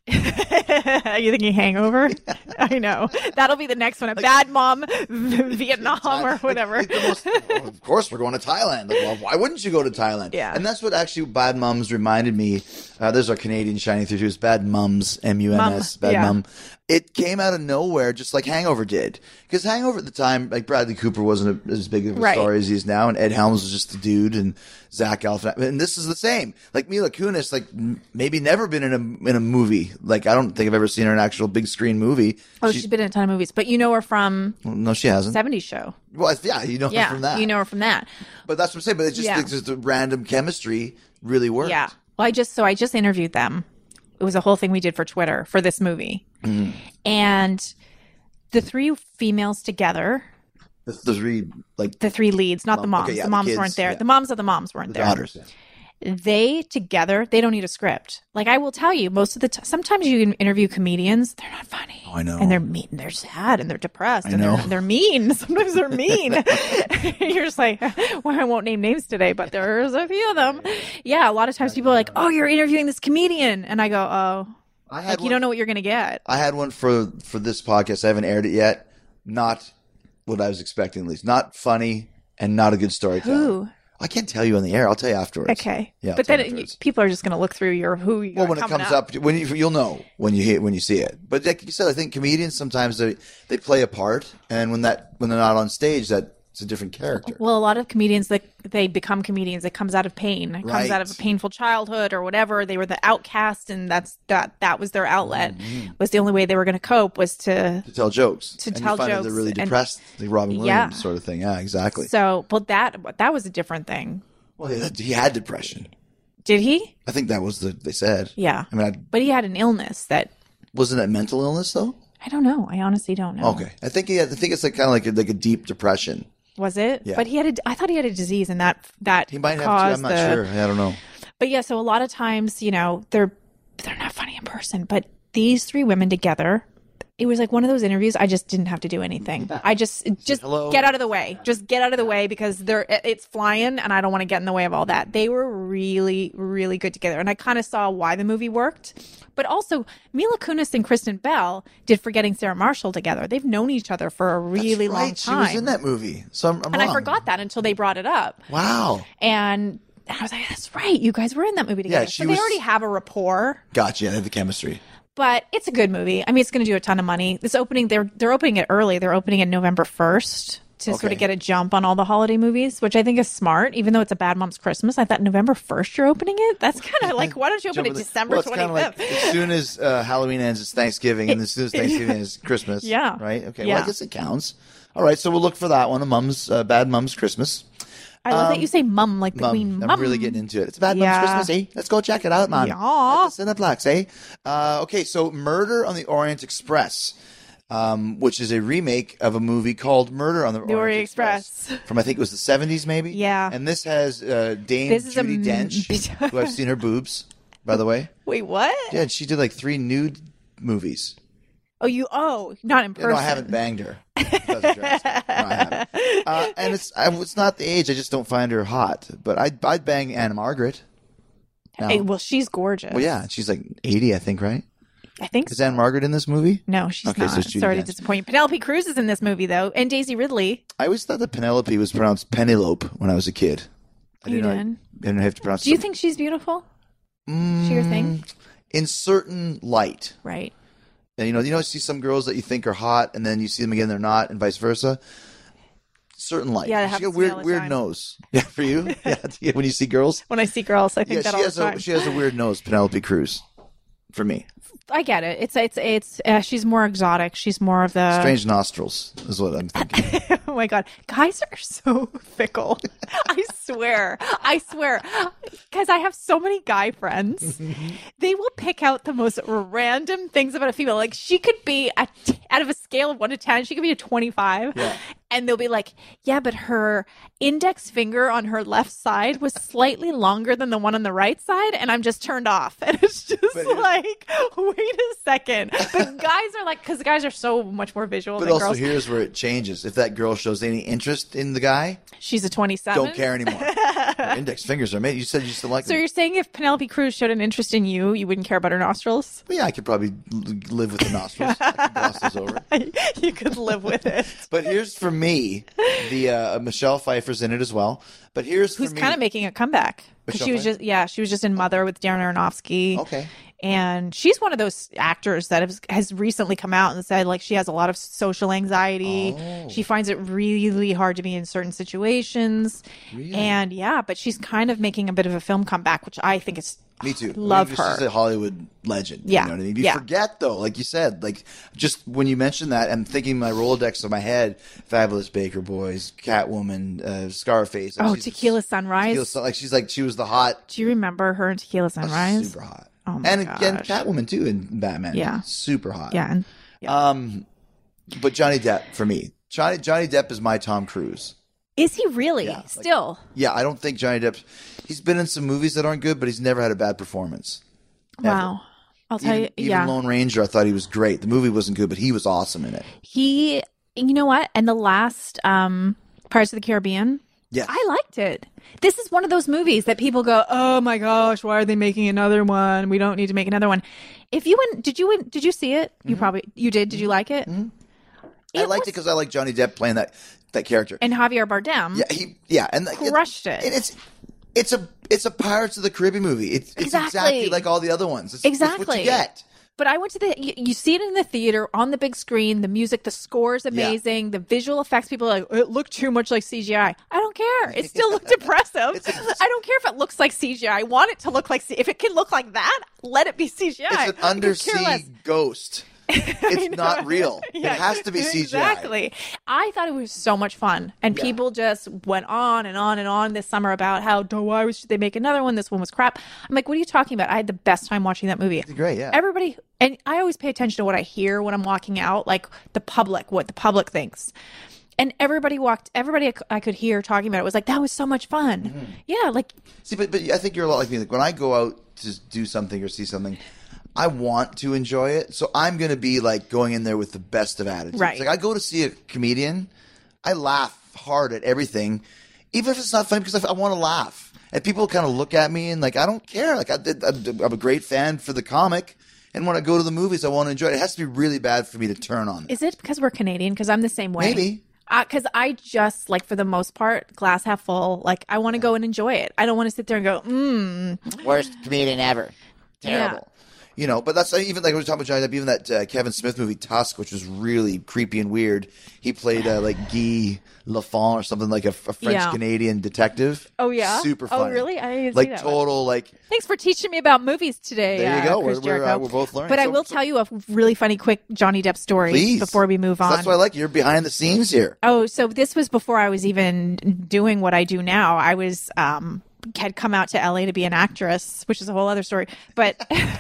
Are you thinking Hangover? I know. That'll be the next one. A Bad Mom Vietnam or whatever. Like the most- well, of course, we're going to Thailand. Like, well, why wouldn't you go to Thailand? Yeah. And that's what actually Bad Mums reminded me. Uh, there's our Canadian shining through too. It's Bad Mums, M U M S, Mum, Bad yeah. Mum. It came out of nowhere, just like Hangover did. Because Hangover at the time, like Bradley Cooper wasn't a, as big of a Right. star as he is now, and Ed Helms was just a dude, and Zach Galifianakis. And this is the same. Like Mila Kunis, like m- maybe never been in a in a movie. Like I don't think I've ever seen her in an actual big screen movie. Oh, She- she's been in a ton of movies, but you know her from well, no, she hasn't. seventies Show. Well, yeah, you know her Yeah, from that. you know her from that. But that's what I'm saying. But it's just, Yeah. it's just the random chemistry really worked. Yeah. Well, I just so I just interviewed them. It was a whole thing we did for Twitter for this movie, Mm-hmm. and the three females together, The, the three, like, the three leads, not the Mom- moms. okay, yeah, the the moms kids, weren't there. yeah. The moms of the moms weren't the there. daughters. They together, they don't need a script. Like I will tell you, most of the time, sometimes you can interview comedians, they're not funny. Oh, I know. And they're mean, they're sad, and they're depressed, I and know. they're they're mean. Sometimes they're mean. You're just like, well, I won't name names today, but there's a few of them. Yeah, a lot of times people are like, oh, you're interviewing this comedian, and I go, oh, I had like you one, don't know what you're gonna get. I had one for for this podcast. I haven't aired it yet. Not what I was expecting, at least. Not funny and not a good storyteller. Who? I can't tell you on the air. I'll tell you afterwards. Okay, Yeah, I'll but tell then you it, afterwards. people are just gonna look through your who. You Well, got when it coming comes up, when you you'll know when you hear when you see it. But like you said, I think comedians sometimes they they play a part, and when that when they're not on stage, that's a different character. Well, a lot of comedians that they become comedians, it comes out of pain. It comes Right. out of a painful childhood or whatever. They were the outcast, and that's that. That was their outlet. Mm-hmm. Was the only way they were going to cope was to. To tell jokes. To and tell you find that jokes they're really and- depressed, like Robin Williams Yeah. sort of thing. Yeah, exactly. So, but that that was a different thing. Well, he, he had depression. Did he? I think that was the they said. Yeah. I mean, I, But he had an illness that wasn't that mental illness though? I don't know. I honestly don't know. Okay, I think he had, I think it's like kind of like a, like a deep depression. Was it? Yeah. But he had a. I thought he had a disease, and that that He might have. To, caused I'm not the, sure. I don't know. But yeah, so a lot of times, you know, they're they're not funny in person, but these three women together, it was like one of those interviews. I just didn't have to do anything. I just just hello. get out of the way. Just get out of the way because they're it- it's flying, and I don't want to get in the way of all that. They were really really good together, and I kind of saw why the movie worked. But also, Mila Kunis and Kristen Bell did Forgetting Sarah Marshall together. They've known each other for a really That's long right. time. She was in that movie. So I'm, I'm and I wrong. forgot that until they brought it up. Wow. And I was like, that's right. You guys were in that movie together. she so they was- already have a rapport. Gotcha. Yeah, they have the chemistry. But it's a good movie. I mean, it's going to do a ton of money. This opening, they're they're opening it early. They're opening it November first to sort Okay. of get a jump on all the holiday movies, which I think is smart. Even though it's a Bad Mom's Christmas, I thought November first you're opening it. That's kind of like, why don't you open Jump it in the- December well, it's twenty kinda fifth? like as soon as uh, Halloween ends, it's Thanksgiving, and as soon as Thanksgiving ends, it's Christmas. Yeah. Right. Okay. Well, Yeah. I guess it counts. All right. So we'll look for that one. A mom's uh, Bad Mom's Christmas. I love that you say "mum" like the Mum, Queen. I'm Mum. really getting into it. It's a Bad Yeah. Mom's Christmas, eh? Let's go check it out, man. Yeah. At the Cineplex, eh? Uh, okay, so Murder on the Orient Express, um, which is a remake of a movie called Murder on the, Orient, Orient Express. Express. From, I think it was the seventies, maybe? Yeah. And this has uh, Dame This is a Judi m- Dench, who I've seen her boobs, by the way. Wait, what? Yeah, she did like three nude movies. Oh, you? Oh, not in Yeah, person. no, I haven't banged her. Doesn't dress me. No, I haven't. Uh, and it's I, it's not the age. I just don't find her hot. But I'd, I'd bang Anna Margaret. Now. Hey, well, she's gorgeous. Well, yeah, she's like eighty, I think, right? I think Is so. Anne Margaret in this movie? No, she's Okay, so not. it's Judi Sorry to Dench. disappoint you. Penelope Cruz is in this movie, though, and Daisy Ridley. I always thought that Penelope was pronounced Penelope when I was a kid. I You didn't know I- did? I didn't have to pronounce Do you it. think she's beautiful? Is she your thing? In certain light. Right. And, you know, you know, see some girls that you think are hot, and then you see them again, they're not, and vice versa. Certain light. Yeah, that she happens got to me weird, all the weird time. nose. Yeah, for you. Yeah, yeah, when you see girls. When I see girls, I think Yeah, that she all has the time. a she has a weird nose. Penelope Cruz, for me. I get it. It's it's it's. Uh, she's more exotic. She's more of the Strange nostrils is what I'm thinking. Oh my God. Guys are so fickle. I swear. I swear. Because I have so many guy friends. They will pick out the most random things about a female. Like she could be, a t- out of a scale of one to ten, she could be a twenty-five. Yeah. And they'll be like, yeah, but her index finger on her left side was slightly longer than the one on the right side. And I'm just turned off. And it's just like, wait a second. But guys are like, because guys are so much more visual But than also, girls. here's where it changes. If that girl shows any interest in the guy, She's a twenty-seven. don't care anymore. Her index fingers are made. You said you still like So them. you're saying if Penelope Cruz showed an interest in you, you wouldn't care about her nostrils? But yeah, I could probably l- live with the nostrils. I could gloss those over. You could live with it. But here's for me, the uh, Michelle Pfeiffer's in it as well. But here's for Who's me, kind of making a comeback. Because Michelle she was Pfeiffer? just, yeah, she was just in Mother with Darren Aronofsky. Okay. And she's one of those actors that has, has recently come out and said, like, she has a lot of social anxiety. Oh. She finds it really hard to be in certain situations. Really? And yeah, but she's kind of making a bit of a film comeback, which I think is Me too. Love I mean, her. She's a Hollywood legend. Yeah. You know what I mean? You Yeah. forget though, like you said, like just when you mentioned that, I'm thinking my Rolodex in my head: Fabulous Baker Boys, Catwoman, uh, Scarface. Like Oh, she's- Tequila Sunrise. Tequila Sun- like she's like she was the hot, Do you remember her in Tequila Sunrise? super hot. Oh my and again, gosh. Catwoman too in Batman. Yeah. super hot. Yeah. And, yeah. Um, but Johnny Depp for me, Johnny Johnny Depp is my Tom Cruise. Is he really? Yeah, like- Still? Yeah, I don't think Johnny Depp. He's been in some movies that aren't good, but he's never had a bad performance. Wow. I'll tell Even, you. even Yeah. Lone Ranger, I thought he was great. The movie wasn't good, but he was awesome in it. He, you know what? And the last um, Pirates of the Caribbean, Yes. I liked it. This is one of those movies that people go, "Oh my gosh, why are they making another one? We don't need to make another one." If you went, did you did you see it? You probably you did. Did you like it? Mm-hmm. I liked was- it because I like Johnny Depp playing that that character. And Javier Bardem. yeah, he yeah, and like, Crushed it. And it's it's a it's a Pirates of the Caribbean movie. It's, it's Exactly. exactly like all the other ones. It's, it's what Exactly. you get. But I went to the, you, you see it in the theater on the big screen, the music, the score is amazing, the visual effects, people are like, it looked too much like C G I. I don't care. It still looked impressive. I don't care if it looks like C G I. I want it to look like, C- if it can look like that, let it be C G I. It's an I could care undersea less. ghost. It's not real. Yeah, it has to be C G I. Exactly. I thought it was so much fun. And Yeah. people just went on and on and on this summer about how, "Oh, why should they make another one? This one was crap." I'm like, what are you talking about? I had the best time watching that movie. Great, yeah. Everybody, and I always pay attention to what I hear when I'm walking out, like the public, what the public thinks. And everybody walked, everybody I c- I could hear talking about it was like, that was so much fun. Mm-hmm. Yeah, like, See, but but I think you're a lot like me. Like when I go out to do something or see something, I want to enjoy it. So I'm going to be like going in there with the best of attitudes. Right. Like I go to see a comedian, I laugh hard at everything, even if it's not funny because I, I want to laugh. And people kind of look at me and like I don't care. Like I, I'm I'm a great fan for the comic, and when I go to the movies, I want to enjoy it. It has to be really bad for me to turn on it. is it because we're Canadian? Because I'm the same way. Maybe. Because I just, like, for the most part, glass half full. Like, I want to go and enjoy it. I don't want to sit there and go, mmm. Worst comedian ever. Terrible. You know, but that's even like we were talking about Johnny Depp, even that uh, Kevin Smith movie Tusk, which was really creepy and weird. He played uh, like Guy Lafont or something, like a, a French Yeah. Canadian detective. Oh, yeah? super Oh, funny. really? I didn't see like that one. total like. Thanks for teaching me about movies today. There you uh, go. Chris We're- we're, uh, Jericho. we're both learning. But I So- will so- tell you a really funny, quick Johnny Depp story Please before we move So on. that's what I like. You're behind the scenes here. Oh, so this was before I was even doing what I do now. I was um had come out to L A to be an actress, which is a whole other story. But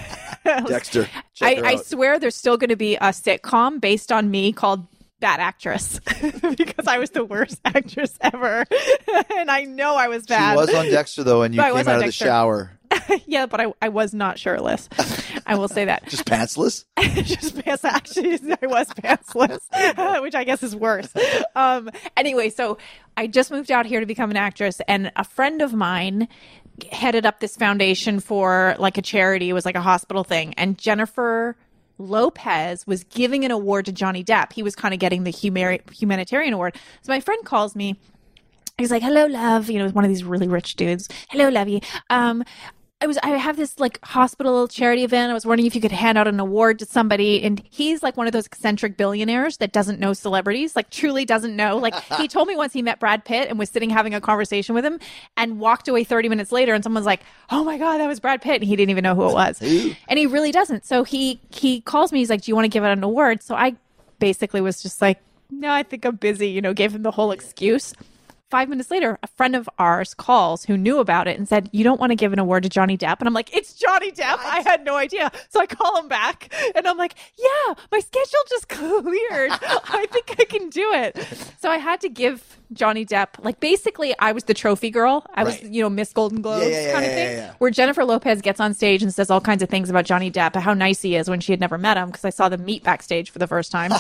Dexter, I, check her I out. swear there's still going to be a sitcom based on me called Bad Actress because I was the worst actress ever, and I know I was bad. She was on Dexter though, and you But I came was out on of the Dexter. shower Yeah, but I, I was not shirtless. I will say that. just pantsless. Just pants. Actually, I was pantsless, which I guess is worse. Um, anyway, so I just moved out here to become an actress, and a friend of mine headed up this foundation for like a charity. It was like a hospital thing, and Jennifer Lopez was giving an award to Johnny Depp. He was kind of getting the humari- humanitarian award. So my friend calls me. He's like, "Hello, love." You know, one of these really rich dudes. "Hello, lovey. Um, I was, I have this like hospital charity event. I was wondering if you could hand out an award to somebody." And he's like one of those eccentric billionaires that doesn't know celebrities, like truly doesn't know. Like he told me once he met Brad Pitt and was sitting having a conversation with him and walked away thirty minutes later. And someone's like, "Oh my God, that was Brad Pitt." And he didn't even know who it was. And he really doesn't. So he, he calls me. He's like, "Do you want to give out an award?" So I basically was just like, no, I think I'm busy, you know, gave him the whole excuse. Five minutes later, a friend of ours calls who knew about it and said, you don't want to give an award to Johnny Depp? And I'm like, it's Johnny Depp. What? I had no idea. So I call him back and I'm like, yeah, my schedule just cleared. I think I can do it. So I had to give Johnny Depp, like basically I was the trophy girl. I was, Right. you know, Miss Golden Globes Yeah, yeah, yeah, kind of yeah, thing. yeah, yeah. Where Jennifer Lopez gets on stage and says all kinds of things about Johnny Depp, how nice he is when she had never met him because I saw them meet backstage for the first time.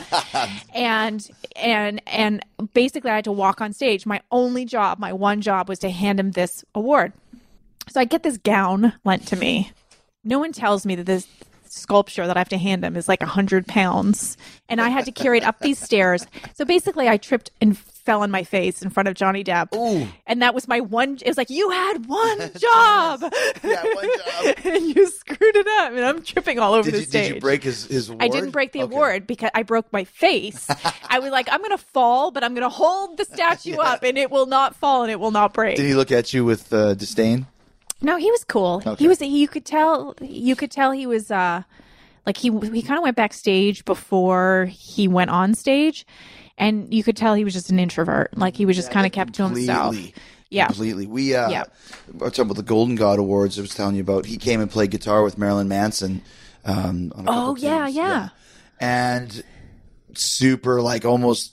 and and and basically I had to walk on stage. My only job, my one job was to hand him this award. So I get this gown lent to me. No one tells me that this sculpture that I have to hand him is like a hundred pounds. And I had to carry it up these stairs. So basically I tripped and fell on my face in front of Johnny Depp. Ooh. And that was my one, it was like, you had one job. Yeah, one job. And you screwed it up. And I'm tripping all over Did the you, stage. did you break his, his award? I didn't break the Okay. award because I broke my face. I was like, I'm going to fall, but I'm going to hold the statue Yeah. up and it will not fall and it will not break. Did he look at you with uh, disdain? No, he was cool. Okay. He was. You could tell. You could tell he was. Uh, like he he kind of went backstage before he went on stage, and you could tell he was just an introvert. Like he was just kind of kept to himself. Completely. Yeah. Completely. We, uh, Yeah. I was talking about the Golden God Awards I was telling you about. He came and played guitar with Marilyn Manson. Um, on a couple Oh, yeah, tunes. yeah. And super, like, almost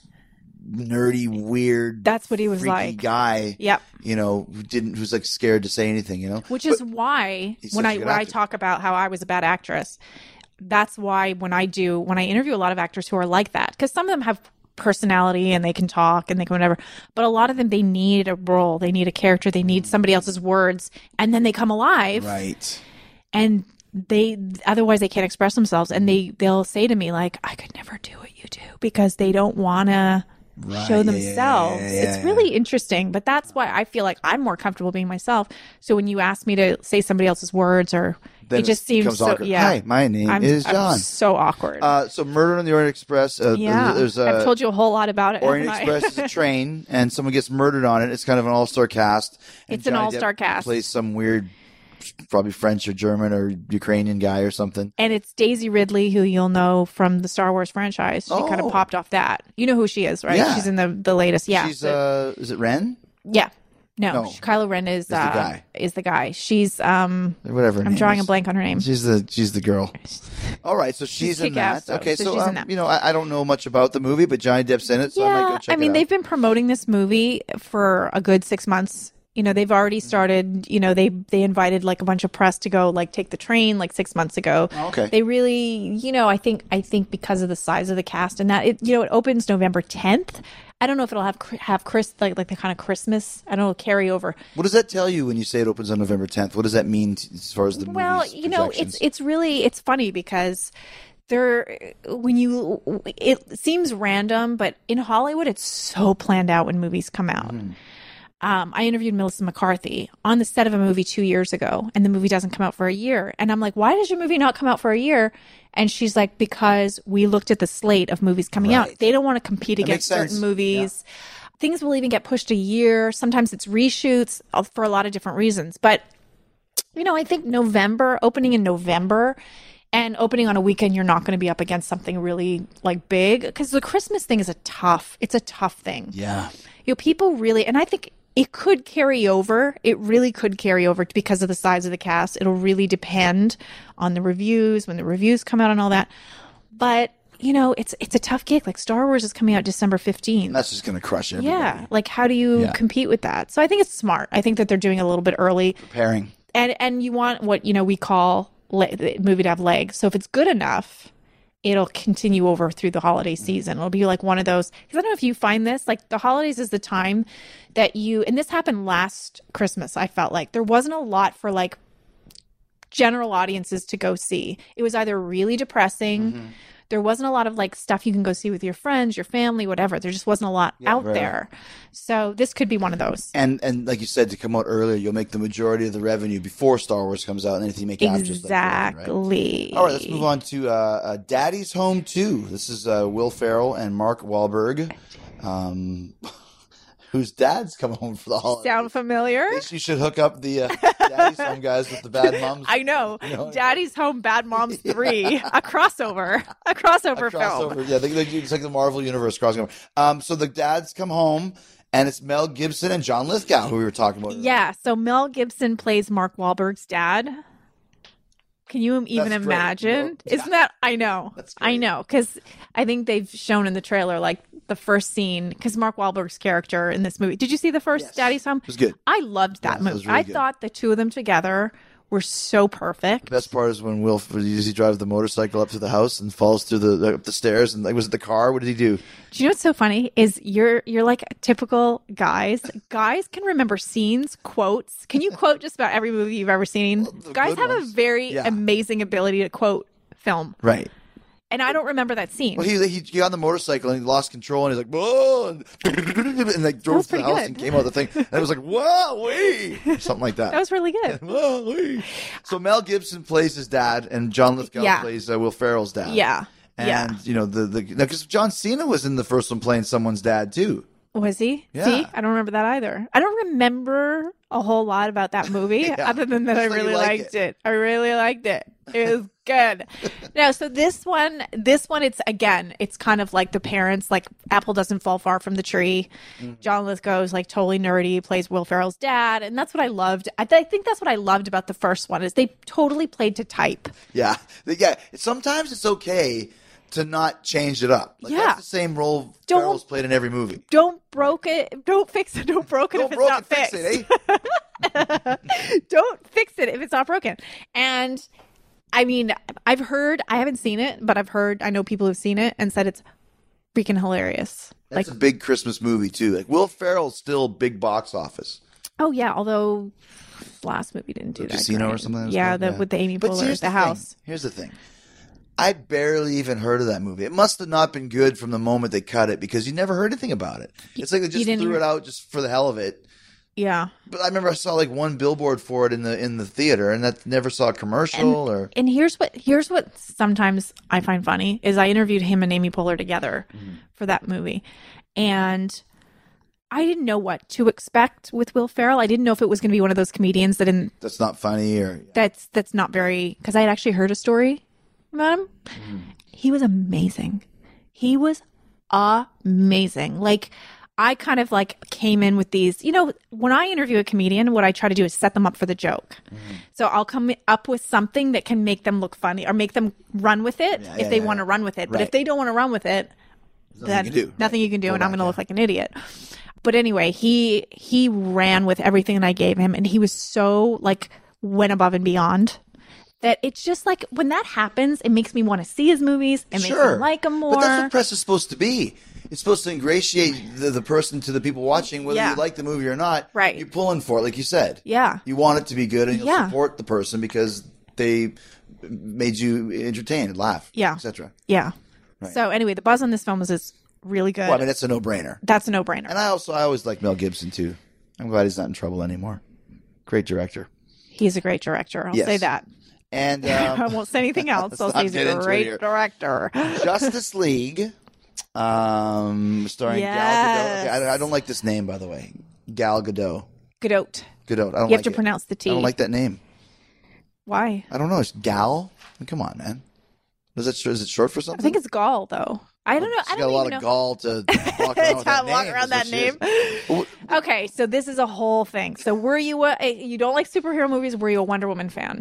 nerdy, weird. That's what he was freaky like. guy. Yep. You know, who didn't, who's like scared to say anything, you know? Which is why he's when such I a good when I actor. talk about how I was a bad actress, that's why when I do when I interview a lot of actors who are like that, because some of them have personality and they can talk and they can whatever, but a lot of them they need a role, they need a character, they need somebody else's words, and then they come alive, Right. and they otherwise they can't express themselves, and they they'll say to me like, I could never do what you do because they don't want to. Right. show Yeah, yeah, yeah, themselves. yeah, yeah, It's yeah. really interesting, but that's why I feel like I'm more comfortable being myself. So when you ask me to say somebody else's words, or Then it just it seems becomes so awkward. yeah. Hi, my name I'm, is I'm John. so awkward. Uh, so Murder on the Orient Express. Uh, yeah, There's a, I've told you a whole lot about it. Orient haven't I? Express is a train, and someone gets murdered on it. It's kind of an all-star cast. And It's an Johnny all-star Depp cast. Plays some weird, probably French or German or Ukrainian guy or something. And it's Daisy Ridley, who you'll know from the Star Wars franchise. She kind Oh. of popped off that. You know who she is, right? Yeah. She's in the the latest. Yeah, She's, the- uh, is it Ren? yeah. No, No. Kylo Ren is the uh, guy. is the guy. She's um. Or whatever. her I'm name drawing is. a blank on her name. She's the she's the girl. All right, so she's, in kick-ass, that. though. Okay, So so, she's in um, that. you know, I, I don't know much about the movie, but Johnny Depp's in it, so I might go check I mean, it out. they've been promoting this movie for a good six months. You know, they've already started, you know, they they invited like a bunch of press to go like take the train like six months ago. Oh, okay. They really, you know, I think I think because of the size of the cast and that it, you know, it opens November tenth. I don't know if it'll have have Chris like like the kind of Christmas. I don't know, carry over. What does that tell you when you say it opens on November tenth? What does that mean t- as far as the Well, movie's you know, projections? it's it's really it's funny because there when you it seems random, but in Hollywood it's so planned out when movies come out. Mm-hmm. Um, I interviewed Melissa McCarthy on the set of a movie two years ago, and the movie doesn't come out for a year. And I'm like, why does your movie not come out for a year? And she's like, because we looked at the slate of movies coming out. Right. They don't want to compete That against makes sense. certain movies. Things will even get pushed a year. Sometimes it's reshoots uh, for a lot of different reasons. But you know, I think November, opening in November and opening on a weekend, you're not going to be up against something really like big because the Christmas thing is a tough, it's a tough thing. Yeah. You know, people really, and I think it could carry over. It really could carry over because of the size of the cast. It'll really depend on the reviews, when the reviews come out and all that. But, you know, it's it's a tough gig. Like Star Wars is coming out December fifteenth. That's just going to crush everybody. Yeah. Like, how do you Yeah. compete with that? So I think it's smart. I think that they're doing a little bit early. Preparing. And and you want what, you know, we call le- the movie to have legs. So if it's good enough, it'll continue over through the holiday season. It'll be like one of those, because I don't know if you find this, like the holidays is the time that you, and this happened last Christmas, I felt like there wasn't a lot for like general audiences to go see. It was either really depressing. Mm-hmm. There wasn't a lot of like stuff you can go see with your friends, your family, whatever. There just wasn't a lot out right. there. So this could be one of those. And and like you said, to come out earlier, you'll make the majority of the revenue before Star Wars comes out, and anything you make after is like gravy, right? Exactly. All right, let's move on to uh, uh, Daddy's Home two. This is uh, Will Ferrell and Mark Wahlberg. Um, whose dads come home for the holidays. Sound familiar? I think you should hook up the uh, Daddy's Home guys with the Bad Moms. I know. You know? Daddy's Home, Bad Moms three, a crossover, a crossover, A crossover. film. Yeah, they, they, it's like the Marvel Universe crossover. Um, so the dads come home, and it's Mel Gibson and John Lithgow, who we were talking about. Yeah, so Mel Gibson plays Mark Wahlberg's dad. Can you even That's great. imagine? Yeah. Isn't that? I know. That's great. I know. Because I think they've shown in the trailer, like, the first scene, because Mark Wahlberg's character in this movie. Did you see the first Yes. Daddy's Home? It was good. I loved that Yeah, it movie. was really I good. thought the two of them together were so perfect. The best part is when Will he drives the motorcycle up to the house and falls through the up the stairs. And like, was it the car? What did he do? Do you know what's so funny is you're you're like typical guys. Guys can remember scenes, quotes. Can you quote just about every movie you've ever seen? the Guys good have ones. a very Yeah. amazing ability to quote film, Right. and I don't remember that scene. Well, he he got on the motorcycle and he lost control and he's like, whoa, and, and like drove was to the pretty house good. and came out the thing. And it was like, whoa, wee, something like that. That was really good. Whoa, wee. So Mel Gibson plays his dad and John Lithgow Yeah. plays uh, Will Ferrell's dad. Yeah, And, yeah. you know, the, the, because John Cena was in the first one playing someone's dad too. Was he? Yeah. See, I don't remember that either. I don't remember a whole lot about that movie, Yeah. other than that I Just that you really like liked it. it. I really liked it. It was good. No, so this one, this one, it's again, it's kind of like the parents, like apple doesn't fall far from the tree. Mm-hmm. John Lithgow is like totally nerdy, plays Will Ferrell's dad, and that's what I loved. I, th- I think that's what I loved about the first one is they totally played to type. Yeah. Yeah. Sometimes it's okay to not change it up. Like, Yeah. That's the same role Don't- Ferrell's played in every movie. Don't broke it. Don't fix it. Don't broke it Don't if it's broke not it, fix fixed. it, eh? Don't fix it if it's not broken. And I mean, I've heard, I haven't seen it, but I've heard, I know people who've seen it and said it's freaking hilarious. That's Like, a big Christmas movie too. Like Will Ferrell's still big box office. oh yeah, although last movie didn't do The that. Casino great. or something? it was Yeah, called? the, with the Amy But Poehler, here's the, thing. house. Here's the thing. I barely even heard of that movie. It must have not been good from the moment they cut it because you never heard anything about it. It's like they just didn't threw hear- it out just for the hell of it. Yeah. But I remember I saw like one billboard for it in the in the theater, and that never saw a commercial or. And here's what here's what sometimes I find funny is I interviewed him and Amy Poehler together Mm-hmm. for that movie, and I didn't know what to expect with Will Ferrell. I didn't know if it was going to be one of those comedians that didn't That's not funny or. that's that's not very because I had actually heard a story about him. Mm. He was amazing. He was amazing. Like I kind of like came in with these, you know, when I interview a comedian, what I try to do is set them up for the joke. Mm. So I'll come up with something that can make them look funny or make them run with it Yeah, if yeah, they yeah, want to yeah. run with it. But Right. if they don't want to run with it, There's then nothing you can do. nothing you can do, Go and I'm back, going to yeah. look like an idiot. But anyway, he he ran with everything that I gave him, and he was so like went above and beyond. That it's just like when that happens, it makes me want to see his movies. It makes me like him more. But that's what press is supposed to be. It's supposed to ingratiate the, the person to the people watching, whether Yeah. you like the movie or not. Right. You're pulling for it, like you said. Yeah. You want it to be good, and you'll Yeah. support the person because they made you entertained, laugh, Yeah. et cetera. Yeah. So anyway, the buzz on this film is is really good. Well, I mean, that's a no-brainer. That's a no brainer. And I also, I always like Mel Gibson too. I'm glad he's not in trouble anymore. Great director. He's a great director. I'll Yes. say that. And I um, won't say anything else. let's I'll not say he's get a into it great here. director. Justice League, um, starring Gal Gadot. Yes. I, I don't like this name, by the way. Gal Gadot. Godot. Gadot. I don't You have like to it. pronounce the T. I don't like that name. Why? I don't know. It's Gal. Come on, man. Is it is it short for something? I think it's Gaul, though. I don't know. She's I got don't a lot even of know. gall to walk around with that To walk name. around That's that what she is. Okay, so this is a whole thing. So were you a, you don't like superhero movies? Were you a Wonder Woman fan?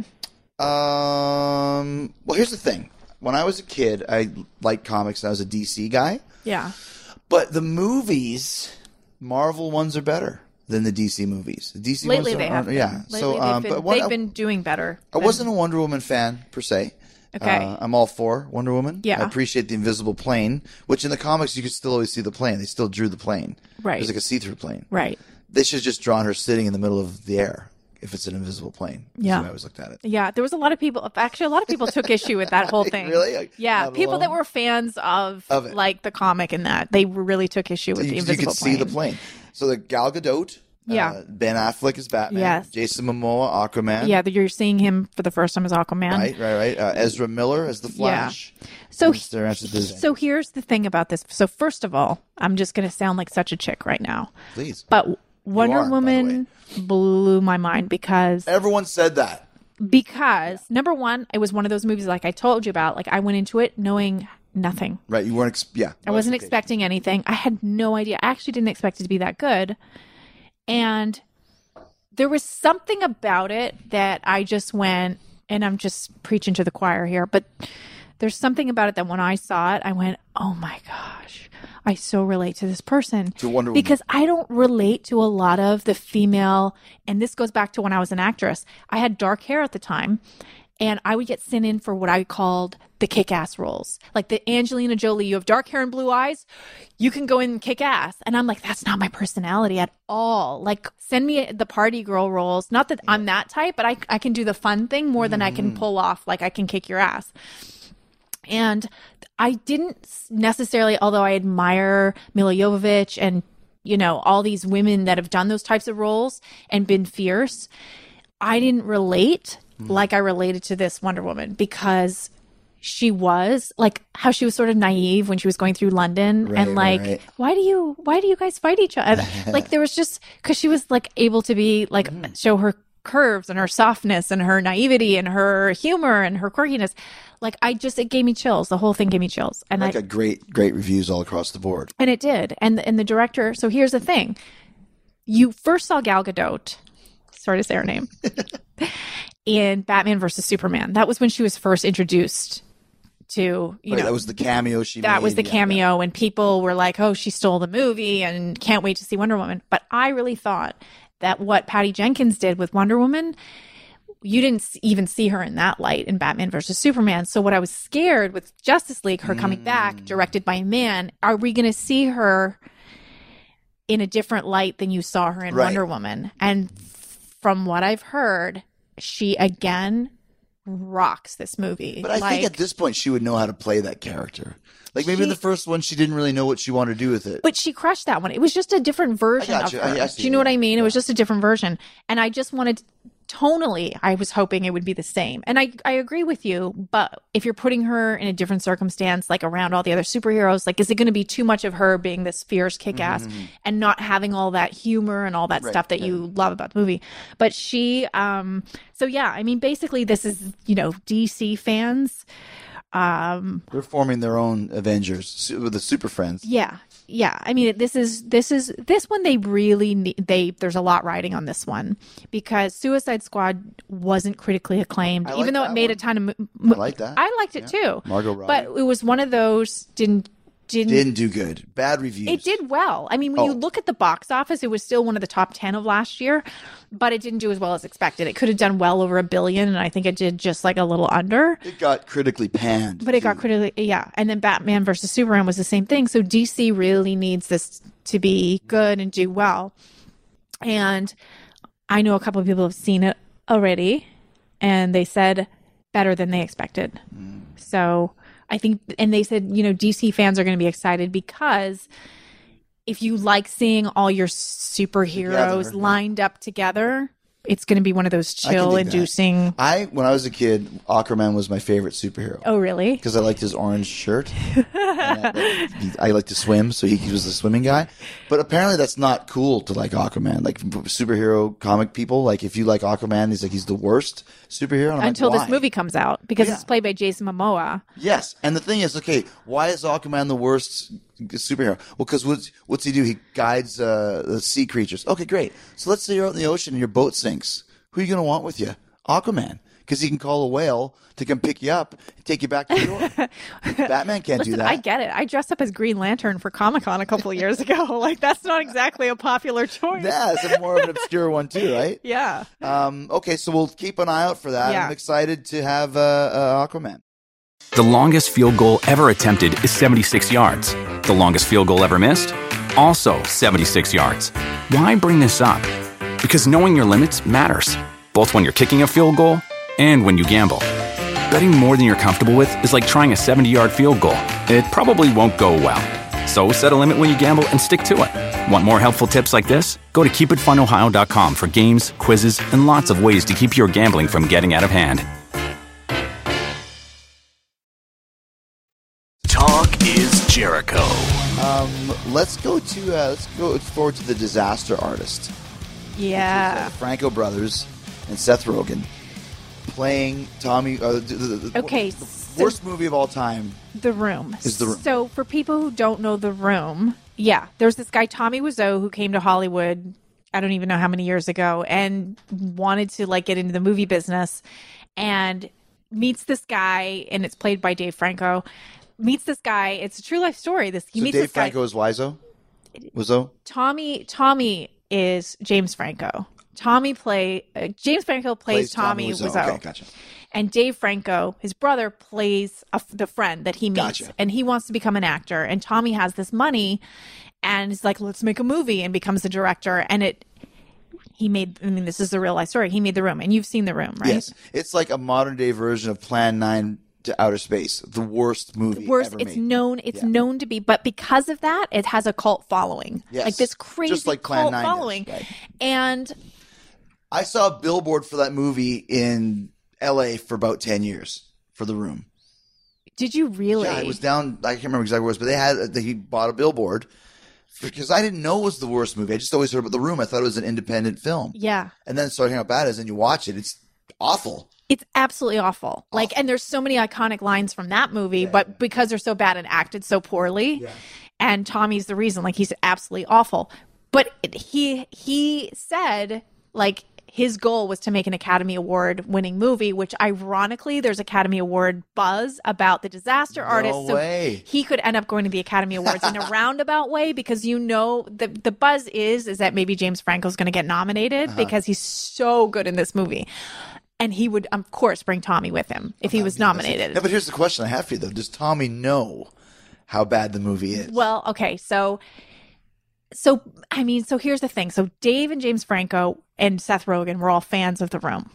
Um. Well, here's the thing. When I was a kid, I liked comics. I was a D C guy. Yeah. But the movies, Marvel ones are better than the D C movies. The D C Lately ones they are, have. Been. yeah. Lately so, they've um, been, but one, they've been doing better. I than- wasn't a Wonder Woman fan per se. Okay. Uh, I'm all for Wonder Woman. Yeah. I appreciate the invisible plane, which in the comics you could still always see the plane. They still drew the plane. Right. It's like a see-through plane. Right. They should have just drawn her sitting in the middle of the air if it's an invisible plane. That's Yeah. the way I always looked at it. Yeah, there was a lot of people. Actually, a lot of people took issue with that whole thing. Really? Like, Yeah, not people that alone? were fans of, Of it. like the comic and that they really took issue with you, the you invisible could plane. see the plane. So the Gal Gadot Yeah. Uh, Ben Affleck is Batman. Yes. Jason Momoa, Aquaman. Yeah, that you're seeing him for the first time as Aquaman. Right, right, right. Uh, Ezra Miller as the Flash. So, And Sarah Ashley Disney. so here's the thing about this. So first of all, I'm just going to sound like such a chick right now. Please. But Wonder are, by the Woman blew my mind because Everyone said that. because number one, it was one of those movies like I told you about. Like I went into it knowing nothing. Right. You weren't, ex- yeah. I wasn't expecting anything. I had no idea. I actually didn't expect it to be that good. And there was something about it that I just went, and I'm just preaching to the choir here, but there's something about it that when I saw it, I went, oh my gosh, I so relate to this person. To Wonder Woman. Because I don't relate to a lot of the female, and this goes back to when I was an actress. I had dark hair at the time, and I would get sent in for what I called the kick-ass roles. Like the Angelina Jolie, you have dark hair and blue eyes, you can go in and kick ass. And I'm like, that's not my personality at all. Like, send me the party girl roles. Not that I'm that type, but I, I can do the fun thing more than I can pull off. Like, I can kick your ass. And I didn't necessarily, although I admire Mila Jovovich and, you know, all these women that have done those types of roles and been fierce, I didn't relate like I related to this Wonder Woman because she was like how she was sort of naive when she was going through London Right, and like, right, right. why do you, why do you guys fight each other? Like there was just, cause she was like able to be like, show her curves and her softness and her naivety and her humor and her quirkiness. Like I just, it gave me chills. The whole thing gave me chills. And Like I, a great, great reviews all across the board. and it did. And, and the director, so here's the thing. You first saw Gal Gadot, sorry to say her name, in Batman versus Superman. That was when she was first introduced to, you Right, know, that was the cameo she that made. was the Yeah, cameo, and people were like, oh, she stole the movie and can't wait to see Wonder Woman. But I really thought that what Patty Jenkins did with Wonder Woman, you didn't s- even see her in that light in Batman versus Superman. So what I was scared with Justice League, her coming back, directed by a man, are we going to see her in a different light than you saw her in Right. Wonder Woman? And from what I've heard, she again rocks this movie. But I like, think at this point she would know how to play that character. Like maybe in She- the first one she didn't really know what she wanted to do with it. But she crushed that one. It was just a different version I got of you. her. I- I see Do you know what what you I mean. mean? It was just a different version. And I just wanted, tonally, I was hoping it would be the same. And I, I agree with you. But if you're putting her in a different circumstance, like around all the other superheroes, like is it going to be too much of her being this fierce kick-ass and not having all that humor and all that Right, stuff that you love about the movie? But she, um, so yeah, I mean, basically this is, you know, D C fans. Um, They're forming their own Avengers su- with the Super Friends. yeah, yeah. I mean, this is this is this one. They really need, they. There's a lot riding on this one because Suicide Squad wasn't critically acclaimed, I like even though that it made one. a ton of. mo- mo- I like that. I liked it too, Margot Robbie. but it was one of those didn't didn't. Didn't do good. Bad reviews. It did well. I mean, when you Oh. look at the box office, it was still one of the top ten of last year, but it didn't do as well as expected. It could have done well over a billion, and I think it did just like a little under. It got critically panned. But it got too. critically, yeah. And then Batman versus Superman was the same thing. So D C really needs this to be good and do well. And I know a couple of people have seen it already, and they said better than they expected. So I think, and they said, you know, D C fans are going to be excited because if you like seeing all your superheroes Together. lined up together, it's going to be one of those I can dig that. chill-inducing. I, when I was a kid, Aquaman was my favorite superhero. Oh, really? Because I liked his orange shirt. And I, like, he, I like to swim, so he, he was a swimming guy. But apparently that's not cool to like Aquaman. Like superhero comic people, like if you like Aquaman, he's like he's the worst superhero. And I'm Until like, this why? movie comes out because Yeah. it's played by Jason Momoa. Yes, and the thing is, okay, why is Aquaman the worst superhero? Well, because what's what's he do? He guides uh, the sea creatures. Okay, great. So let's say you're out in the ocean and your boat sinks. Who are you going to want with you? Aquaman, because he can call a whale to come pick you up and take you back to shore. Batman can't Listen, do that. I get it. I dressed up as Green Lantern for Comic Con a couple of years ago. Like that's not exactly a popular choice. Yeah, it's a more of an obscure one too, right? Yeah. Um, okay, so we'll keep an eye out for that. Yeah. I'm excited to have uh, uh, Aquaman. The longest field goal ever attempted is seventy-six yards. The longest field goal ever missed? Also seventy-six yards. Why bring this up? Because knowing your limits matters, both when you're kicking a field goal and when you gamble. Betting more than you're comfortable with is like trying a seventy-yard field goal. It probably won't go well. So set a limit when you gamble and stick to it. Want more helpful tips like this? Go to keep it fun ohio dot com for games, quizzes, and lots of ways to keep your gambling from getting out of hand. Talk is Jericho. Um, let's go to uh, let's go forward to the Disaster Artist. Yeah. The Franco brothers and Seth Rogen playing Tommy. Uh, the, the, the, Okay, the so- worst movie of all time. The Room. Is The Room. So for people who don't know The Room, yeah, there's this guy Tommy Wiseau who came to Hollywood, I don't even know how many years ago, and wanted to like get into the movie business, and meets this guy, and it's played by Dave Franco. Meets this guy. It's a true life story. This he So meets Dave this guy. Franco is Wiseau. Wiseau. Tommy Tommy is James Franco. Tommy play uh, James Franco plays, Plays Tommy Tommy Wiseau. Wiseau. Okay, gotcha. And Dave Franco, his brother, plays a, the friend that he meets. Gotcha. And he wants to become an actor. And Tommy has this money and he's like, let's make a movie, and becomes a director. And it, he made, I mean, this is a real life story. He made The Room. And you've seen The Room, right? Yes, it's like a modern day version of Plan Nine to Outer Space. The worst movie Worst, ever it's made. known, it's Yeah. known to be, but because of that, it has a cult following. Yes. Like this crazy Just like Plan cult nine does, following. right. And I saw a billboard for that movie in L A for about ten years for The Room. did you really? Yeah, it was down. I can't remember exactly where it was, but they had he bought a billboard because I didn't know it was the worst movie. I just always heard about The Room. I thought it was an independent film. Yeah. And then started hearing how bad it is, and you watch it. It's awful. It's absolutely awful. Like, and there's so many iconic lines from that movie, but because they're so bad and acted so poorly, and Tommy's the reason, like, he's absolutely awful. But it- he he said, like, his goal was to make an Academy Award winning movie, which ironically, there's Academy Award buzz about The Disaster Artist. way. So he could end up going to the Academy Awards in a roundabout way, because you know the the buzz is is that maybe James Franco's going to get nominated because he's so good in this movie. And he would, of course, bring Tommy with him if he was nominated. No, but here's the question I have for you, though. Does Tommy know how bad the movie is? Well, okay, so, so I mean, so here's the thing. So Dave and James Franco and Seth Rogen were all fans of The Room.